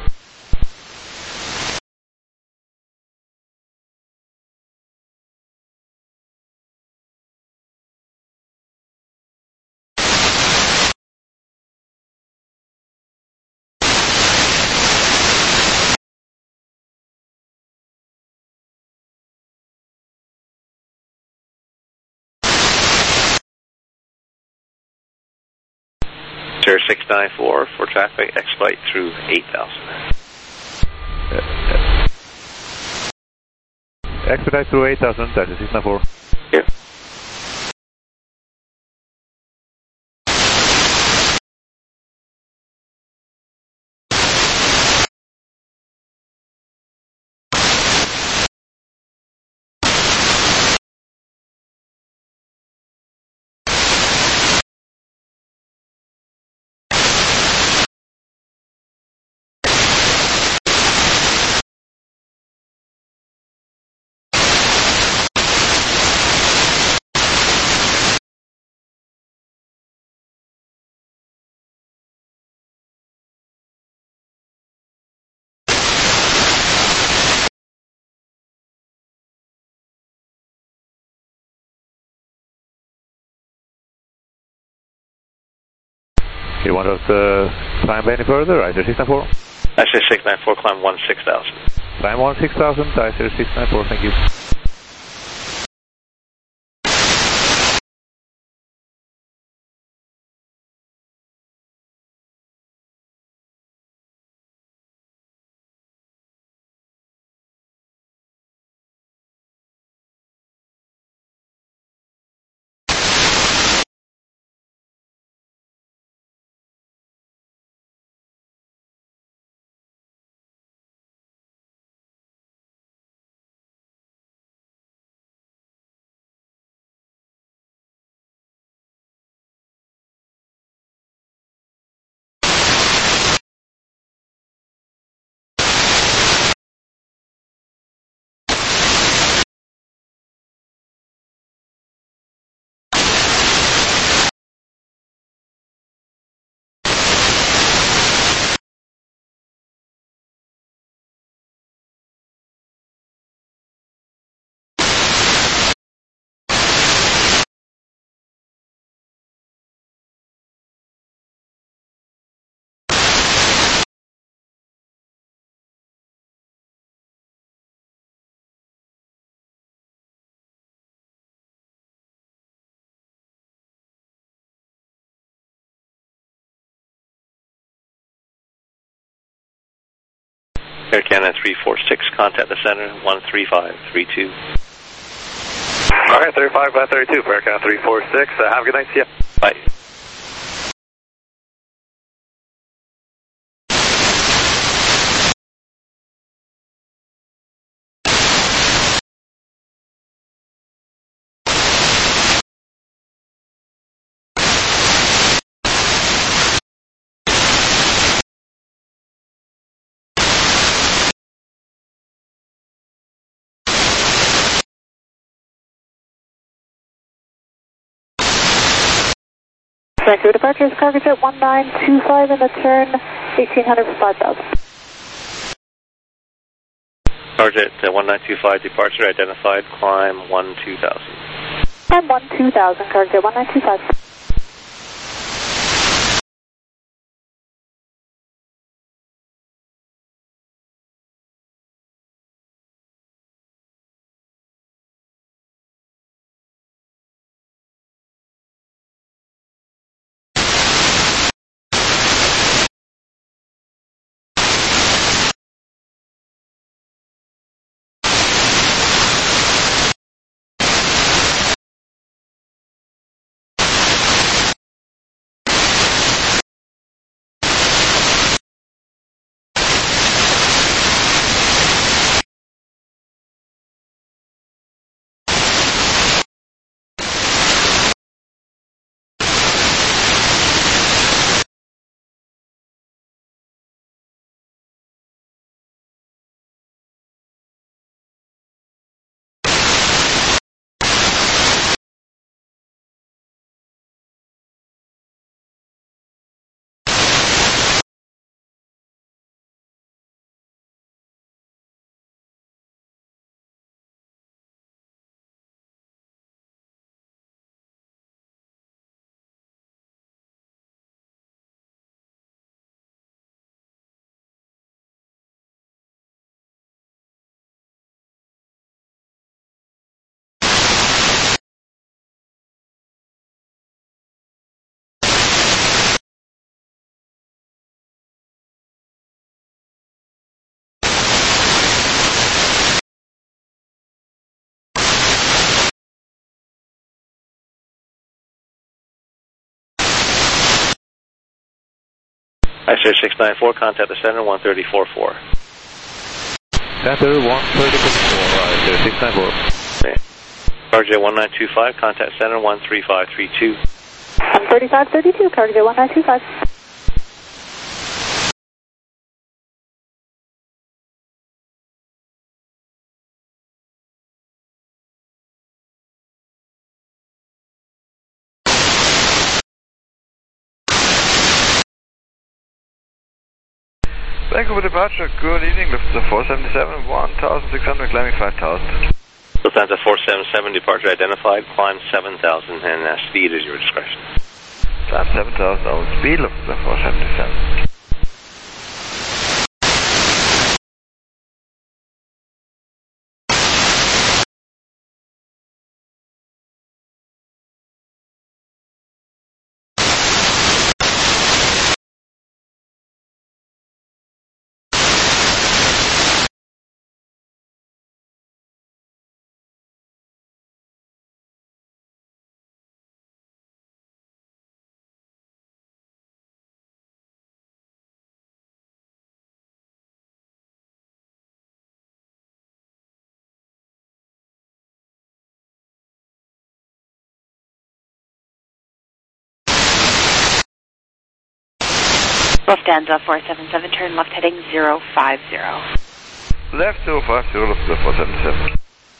Sir 694 for traffic, X-Flight through 8000. Expedite through 8000, ISO 694. Yeah. You want us to climb any further? ISO 694. ISO 694, climb 16,000. Climb 16,000, ISO 694, thank you. Air Canada 346, contact the center 13532. Alright, 3532 for Air Canada 346. Have a good night, see ya. Bye. Vancouver departures, cargo jet 1925 in the turn, 1800 for 5,000. Cargo jet 1925, departure identified, climb 12,000. Climb 12,000, cargo jet 1925. ISO 694, contact the center 134.4. Center 134, ISO 694. RJ 1925, contact center 13532. 3532, Cargo 1925. Vancouver departure, good evening, Lufthansa 477, 1600, climbing 5000. Lufthansa 477, departure identified, climb 7000, and speed is your discretion. Climb 7000, our speed, Lufthansa 477. Lufthansa 477, turn left heading 050. Left 050, Lufthansa 477.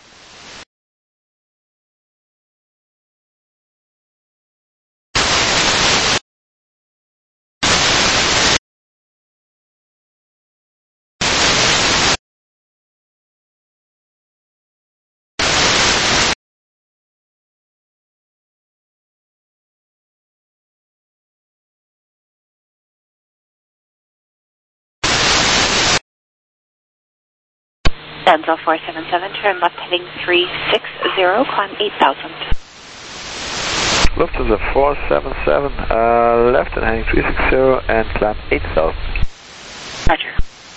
Lufthansa 477, turn left heading 360, climb 8000. Lufthansa 477, left and heading 360 and climb 8000. Roger.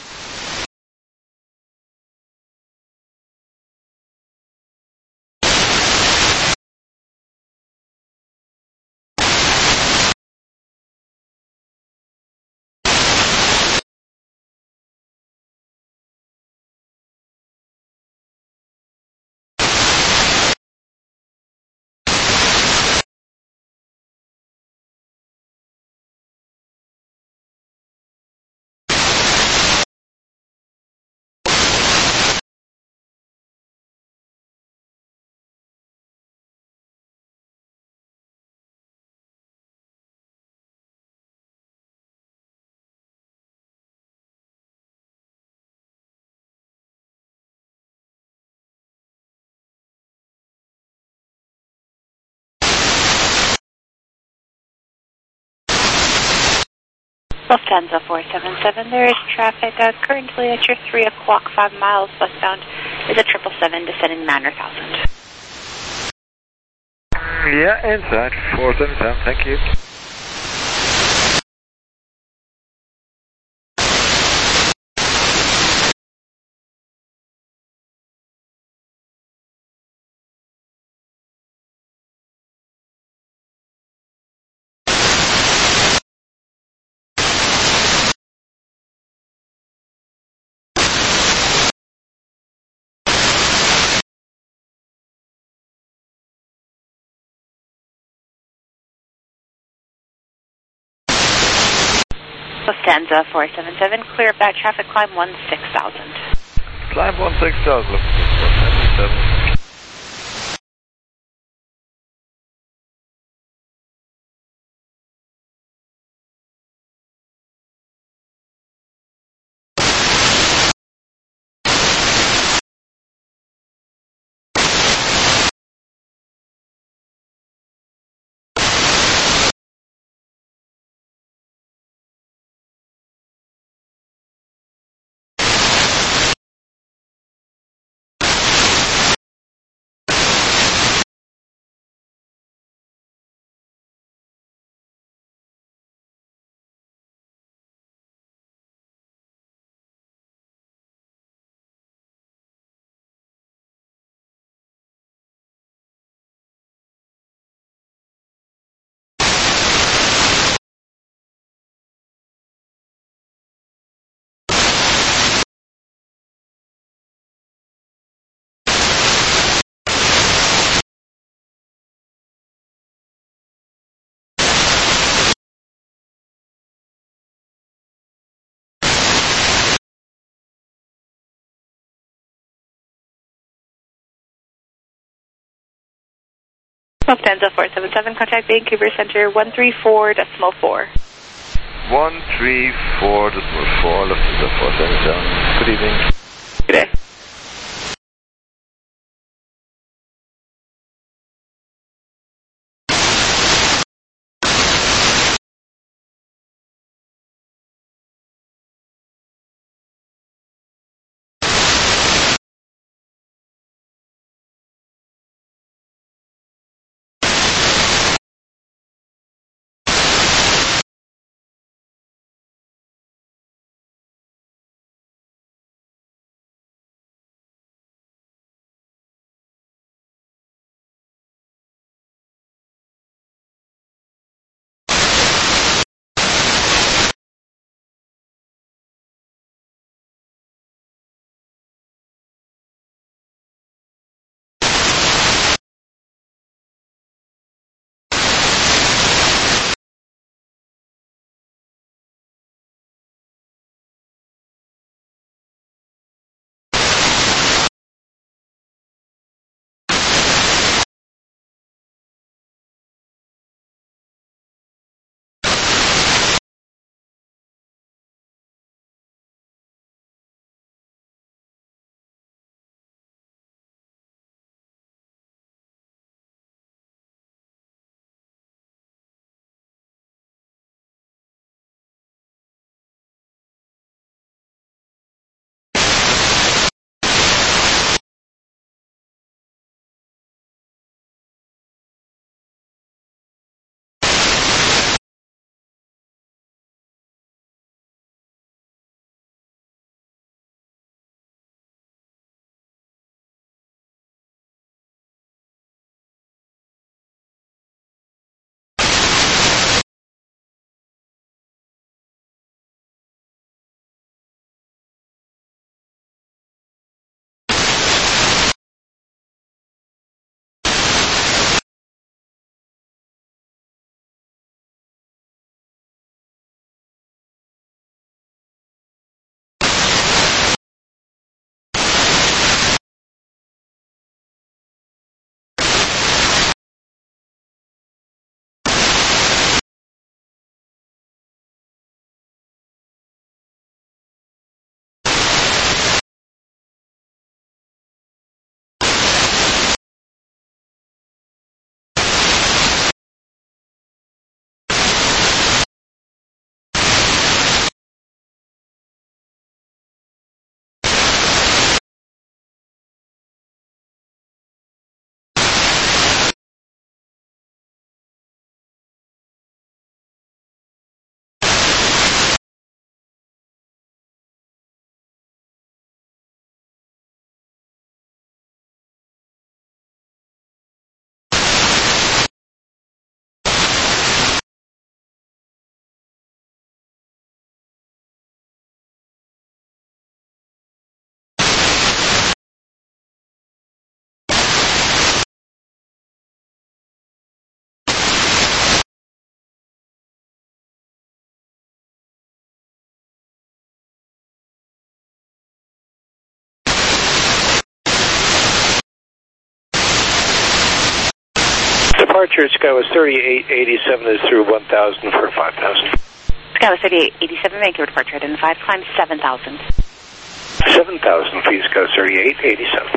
Lufthansa 477, there is traffic currently at your 3 o'clock, 5 miles westbound is a 777 descending 9,000. Yeah, inside 477, thank you. Lufthansa 477, clear of that traffic, climb 16,000. Climb 16,000, Lufthansa 477. Lufthansa 477, contact Vancouver Center 134.4. 134.4, Lufthansa 477. Good evening. Good day. Departure Skywest 3887 is through 1000 for 5000. Skywest 3887, Vancouver departure identified, climb 7,000. 7,000 feet, Skywest 3887.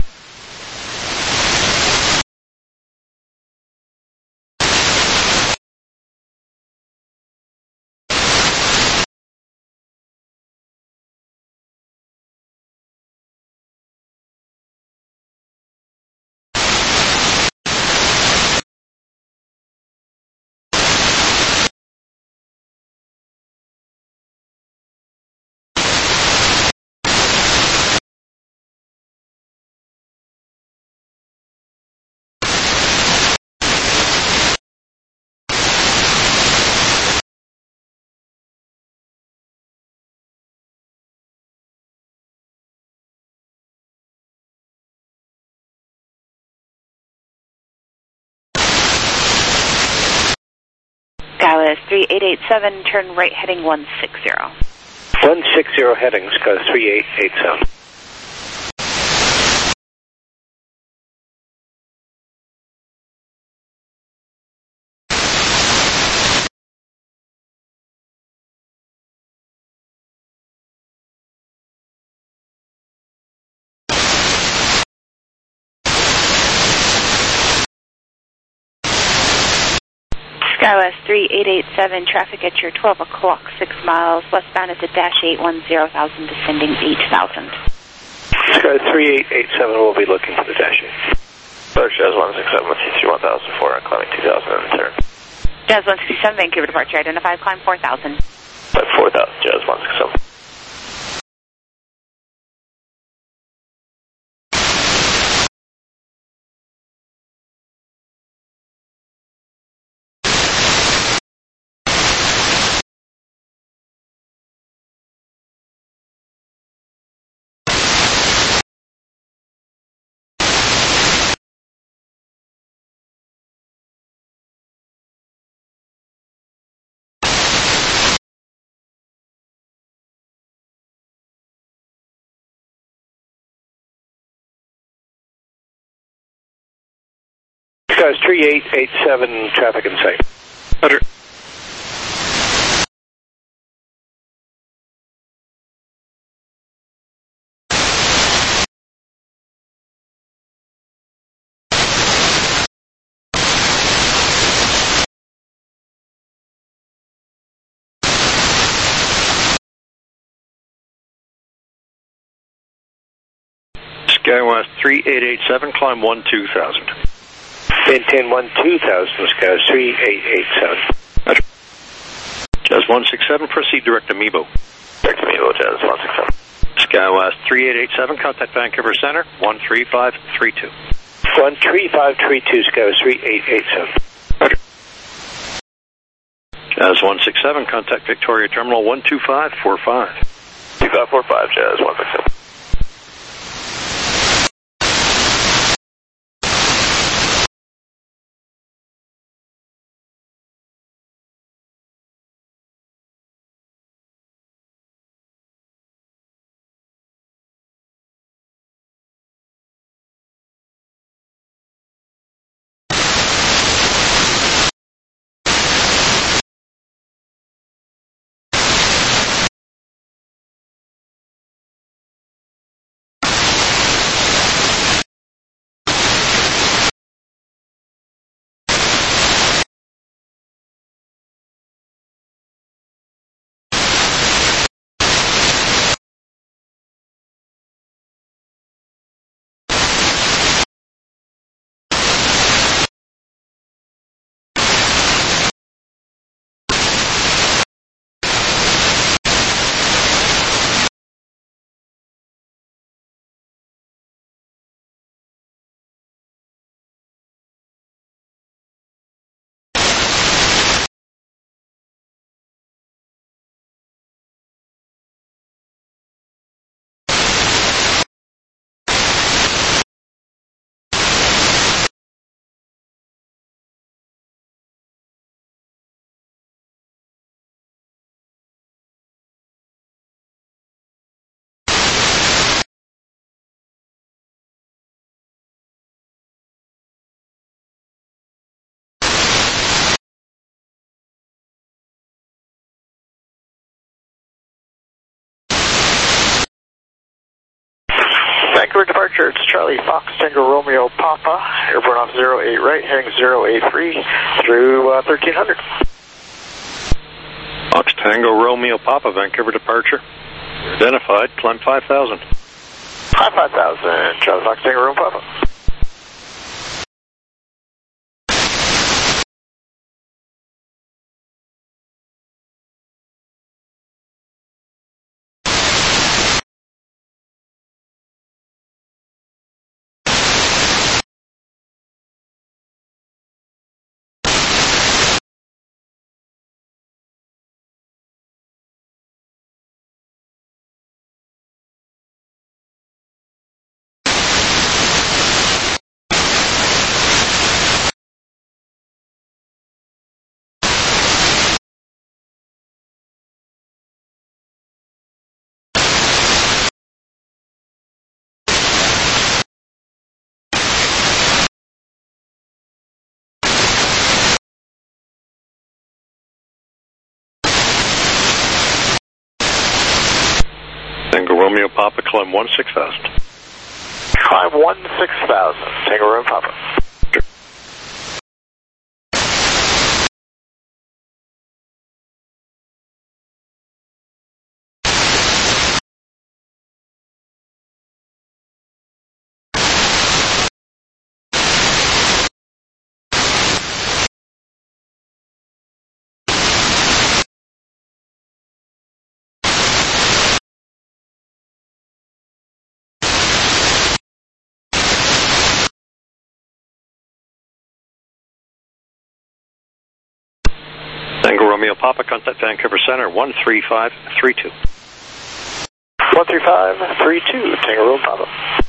Skywest 3887, turn right heading 160. 160 heading, Skywest 3887. SkyWest 3887, traffic at your 12 o'clock, 6 miles, westbound at the dash 810,000, descending 8,000. Sky 3887 will be looking for the dash 8. Jazz 167 with CC 1004, climbing 2000 and turn. Jazz 167, Vancouver departure, identified, climb 4,000. 4,000, Jazz 167. Sky 3887, traffic in sight. Roger. SkyWest 3887, climb 12,000. Maintain 12,000, Sky 3887. Roger. Jazz 167, proceed direct to Mebo. Direct to Mebo, Jazz 167. SkyWest 3887, contact Vancouver Center, 13532. 13532, Skywest 3887. Roger. Jazz 167, contact Victoria Terminal 12545. 2545, Jazz 167. Vancouver departure, it's Charlie Fox, Tango Romeo Papa, airborne off 08 right, heading 083 through 1300. Fox Tango Romeo Papa, Vancouver departure. Identified, climb 5,000. Climb 5,000, Charlie Fox, Tango Romeo Papa. Tango Romeo Papa, climb 16,000. Climb 16,000, Tango Romeo Papa. Tango Romeo Papa, contact Vancouver Center, 13532. 13532, Tango Romeo Papa.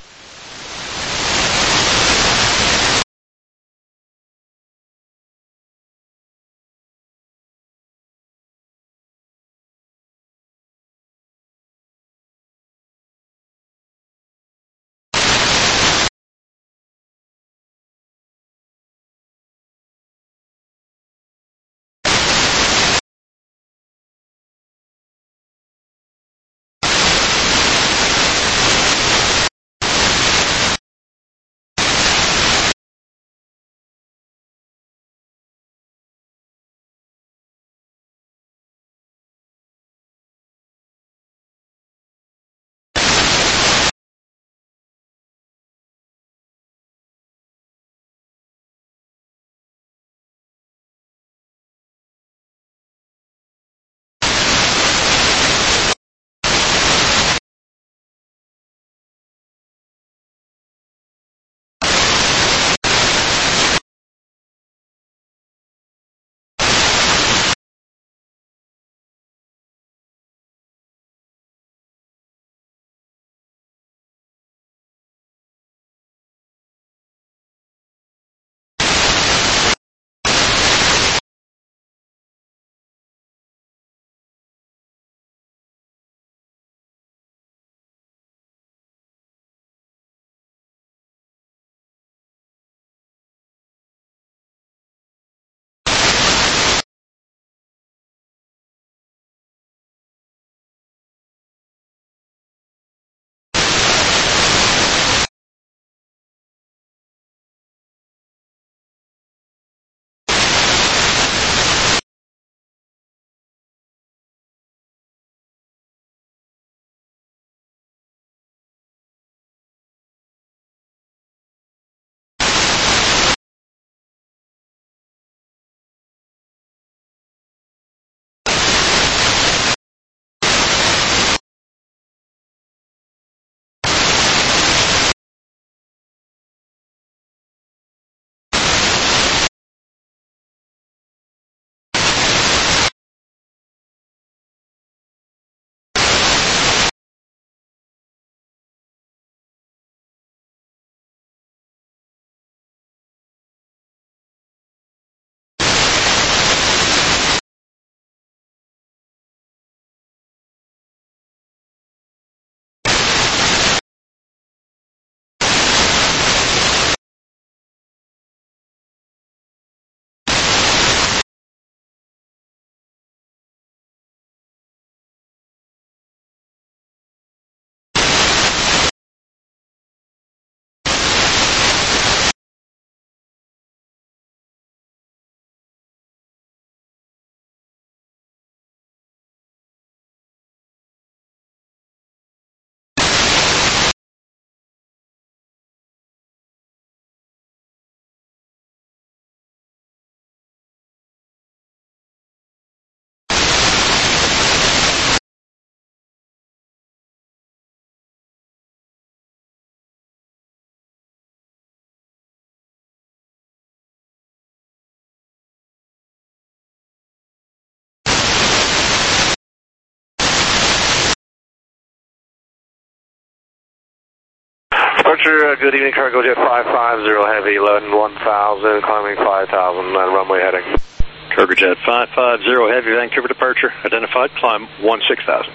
Departure, good evening, cargo jet 550 heavy, loading 1000, climbing 5000, runway heading. Cargo jet 550 heavy, Vancouver departure, identified, climb 16,000.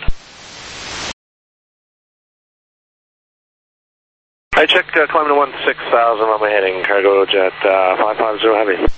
I check climbing to 16,000, runway heading, cargo jet 550 heavy.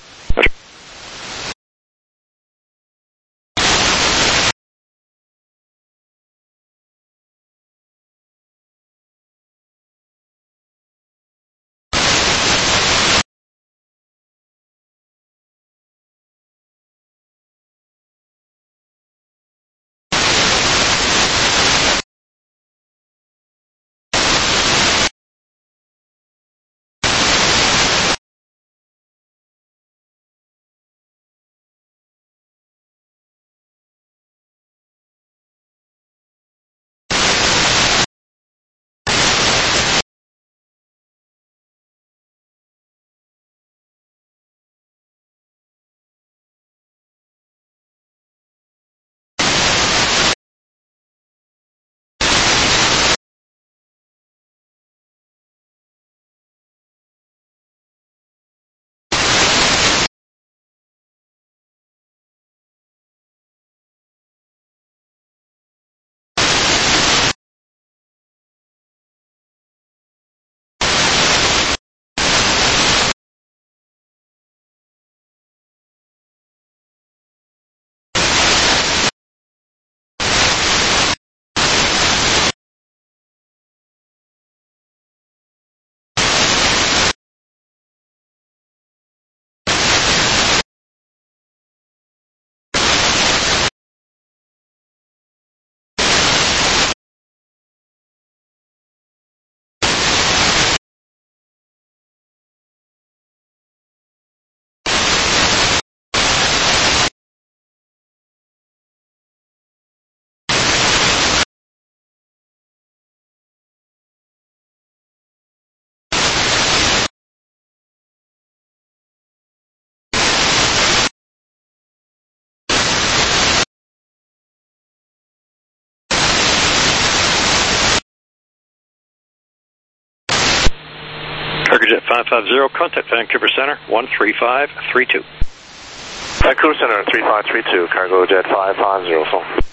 550, contact Vancouver Center, 13532. Vancouver Center, 3532, cargo jet 550, full.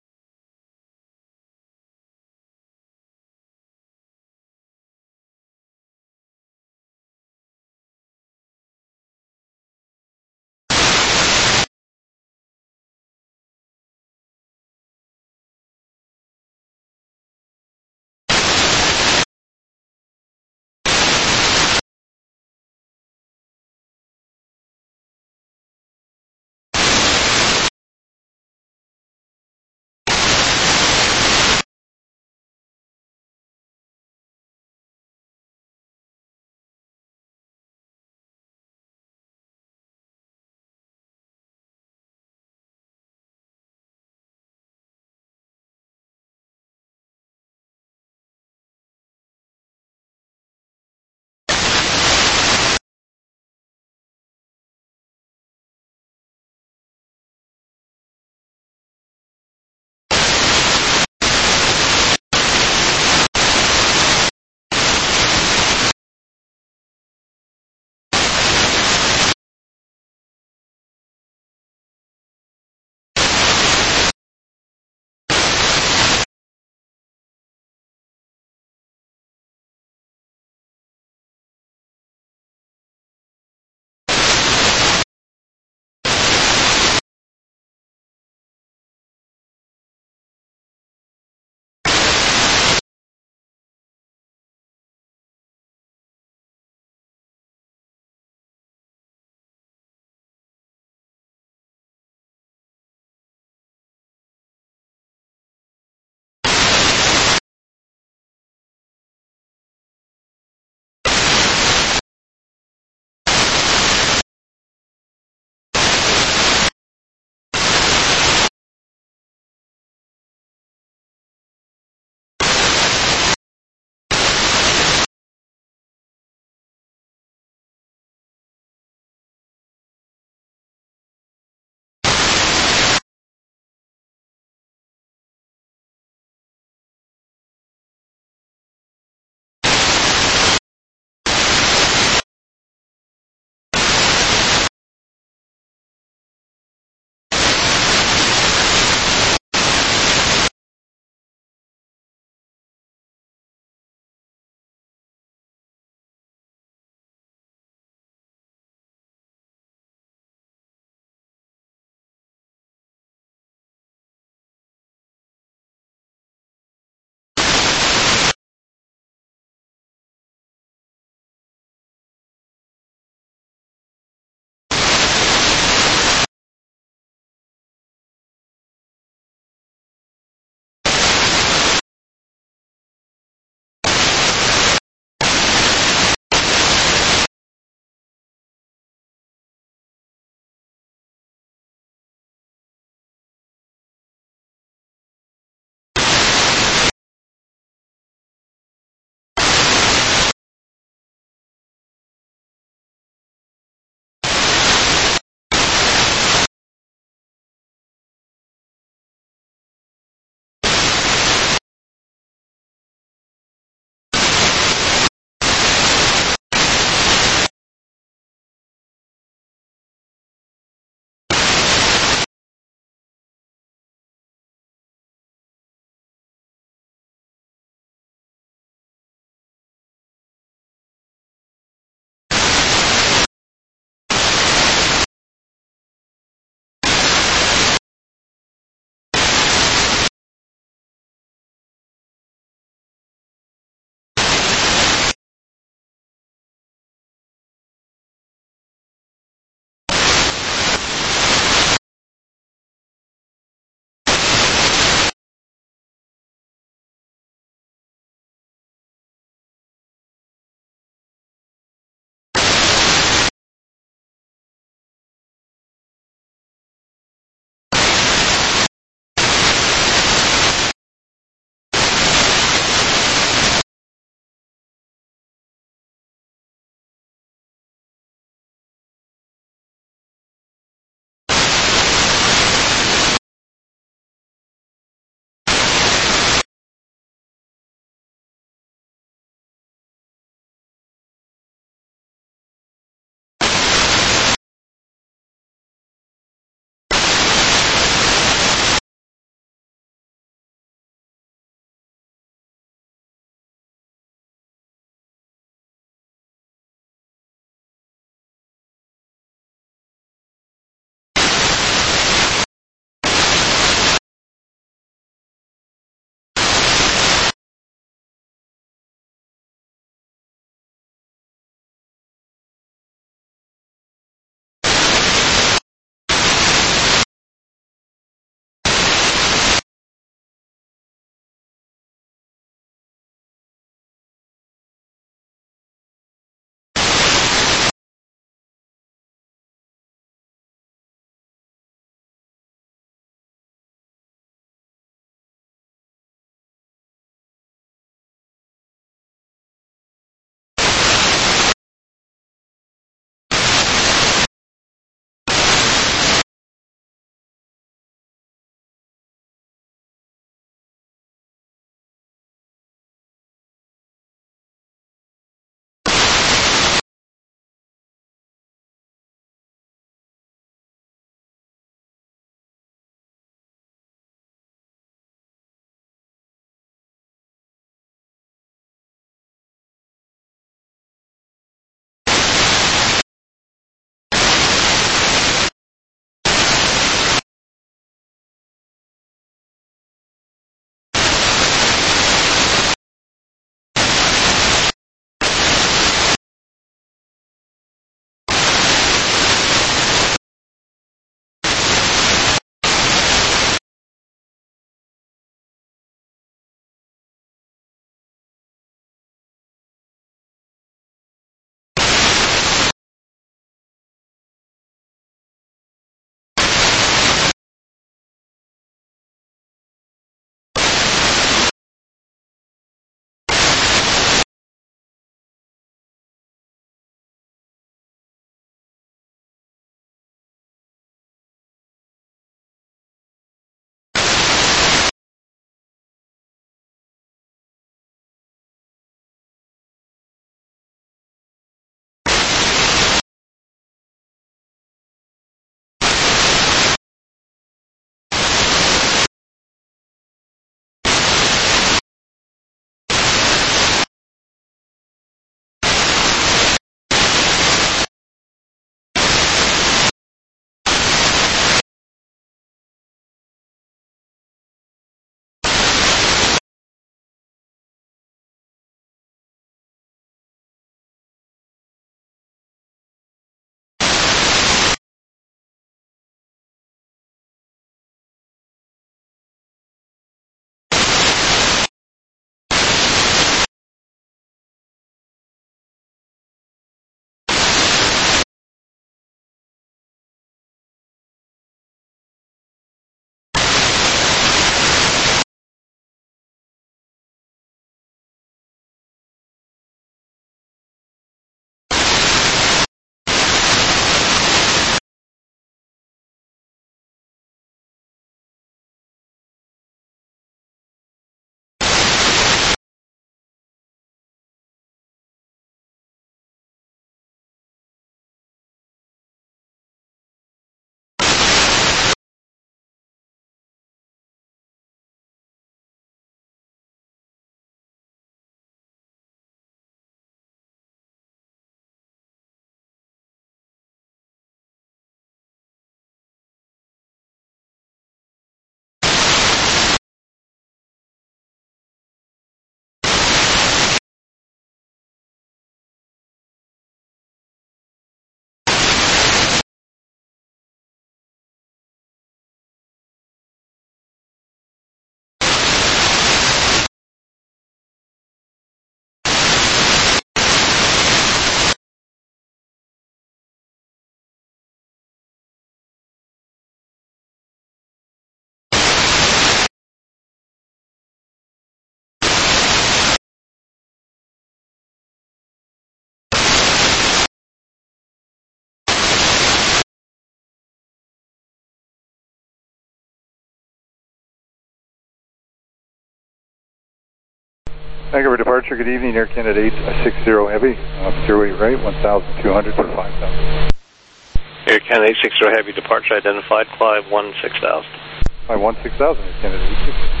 Vancouver departure, good evening, Air Canada 860 Heavy, 08 right, 1,200 for 5,000. Air Canada 860 Heavy departure identified, climb 16,000. Climb 16,000, Air Canada 860.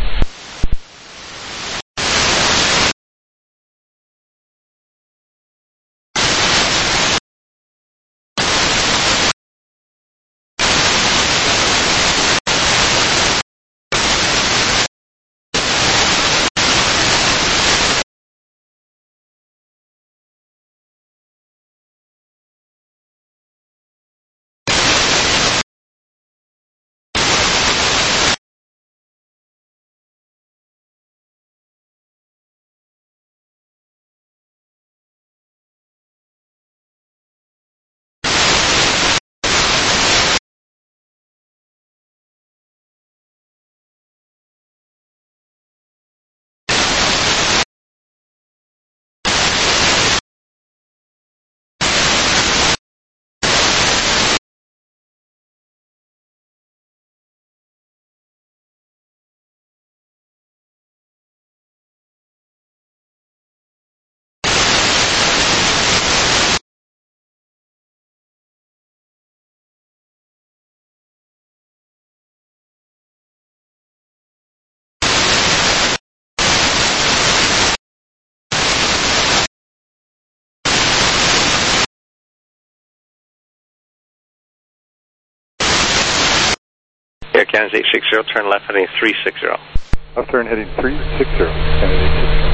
Air Canada 860, turn left heading 360. Left turn heading 360, Canada 860.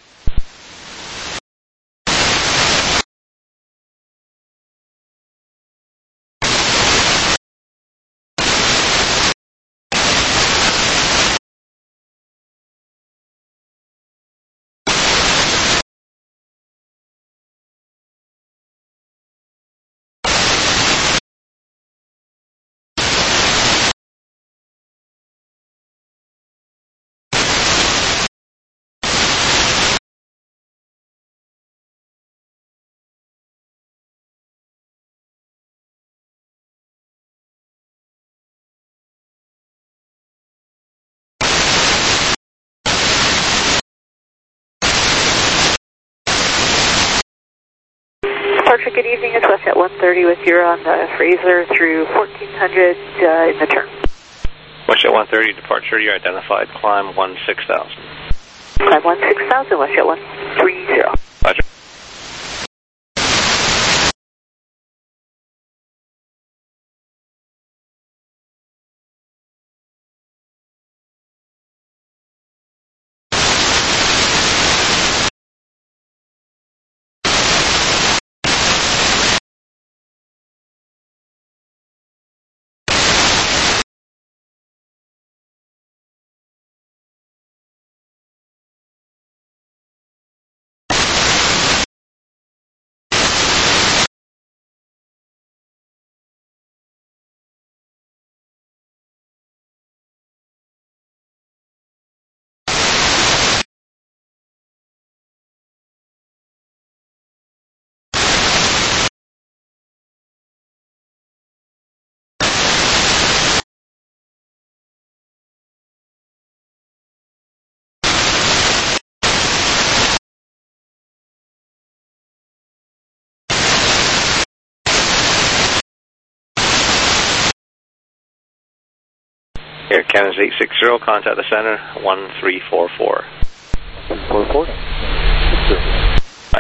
Departure, good evening. It's WestJet 130 with you on the Fraser through 1400 in the turn. WestJet 130 departure, you identified, climb 16,000. Climb 16,000, WestJet 130. Roger. Air Canada 860, contact the center, 1344. 1344. Bye.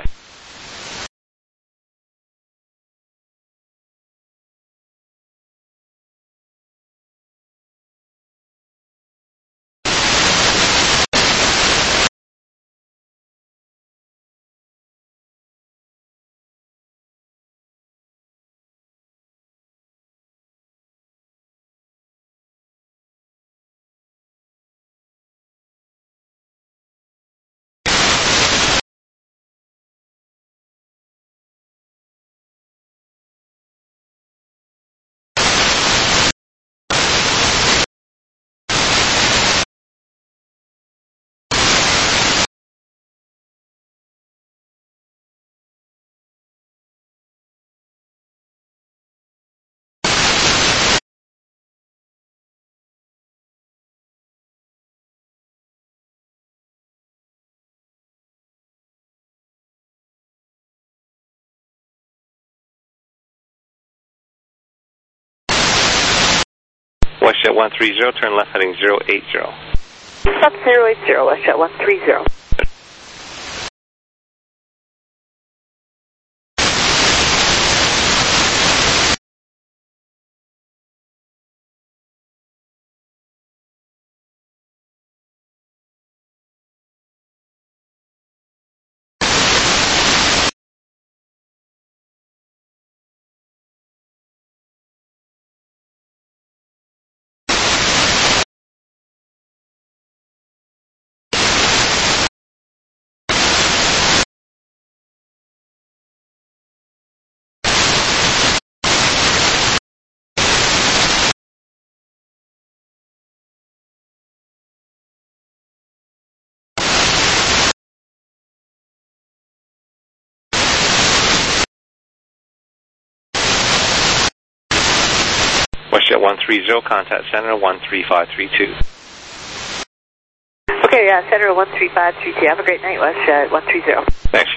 WestJet 130, turn left heading 080. Stop 080, WestJet 130. WestJet 130, contact center 13532. Okay, center 13532. Have a great night, WestJet 130. Thanks.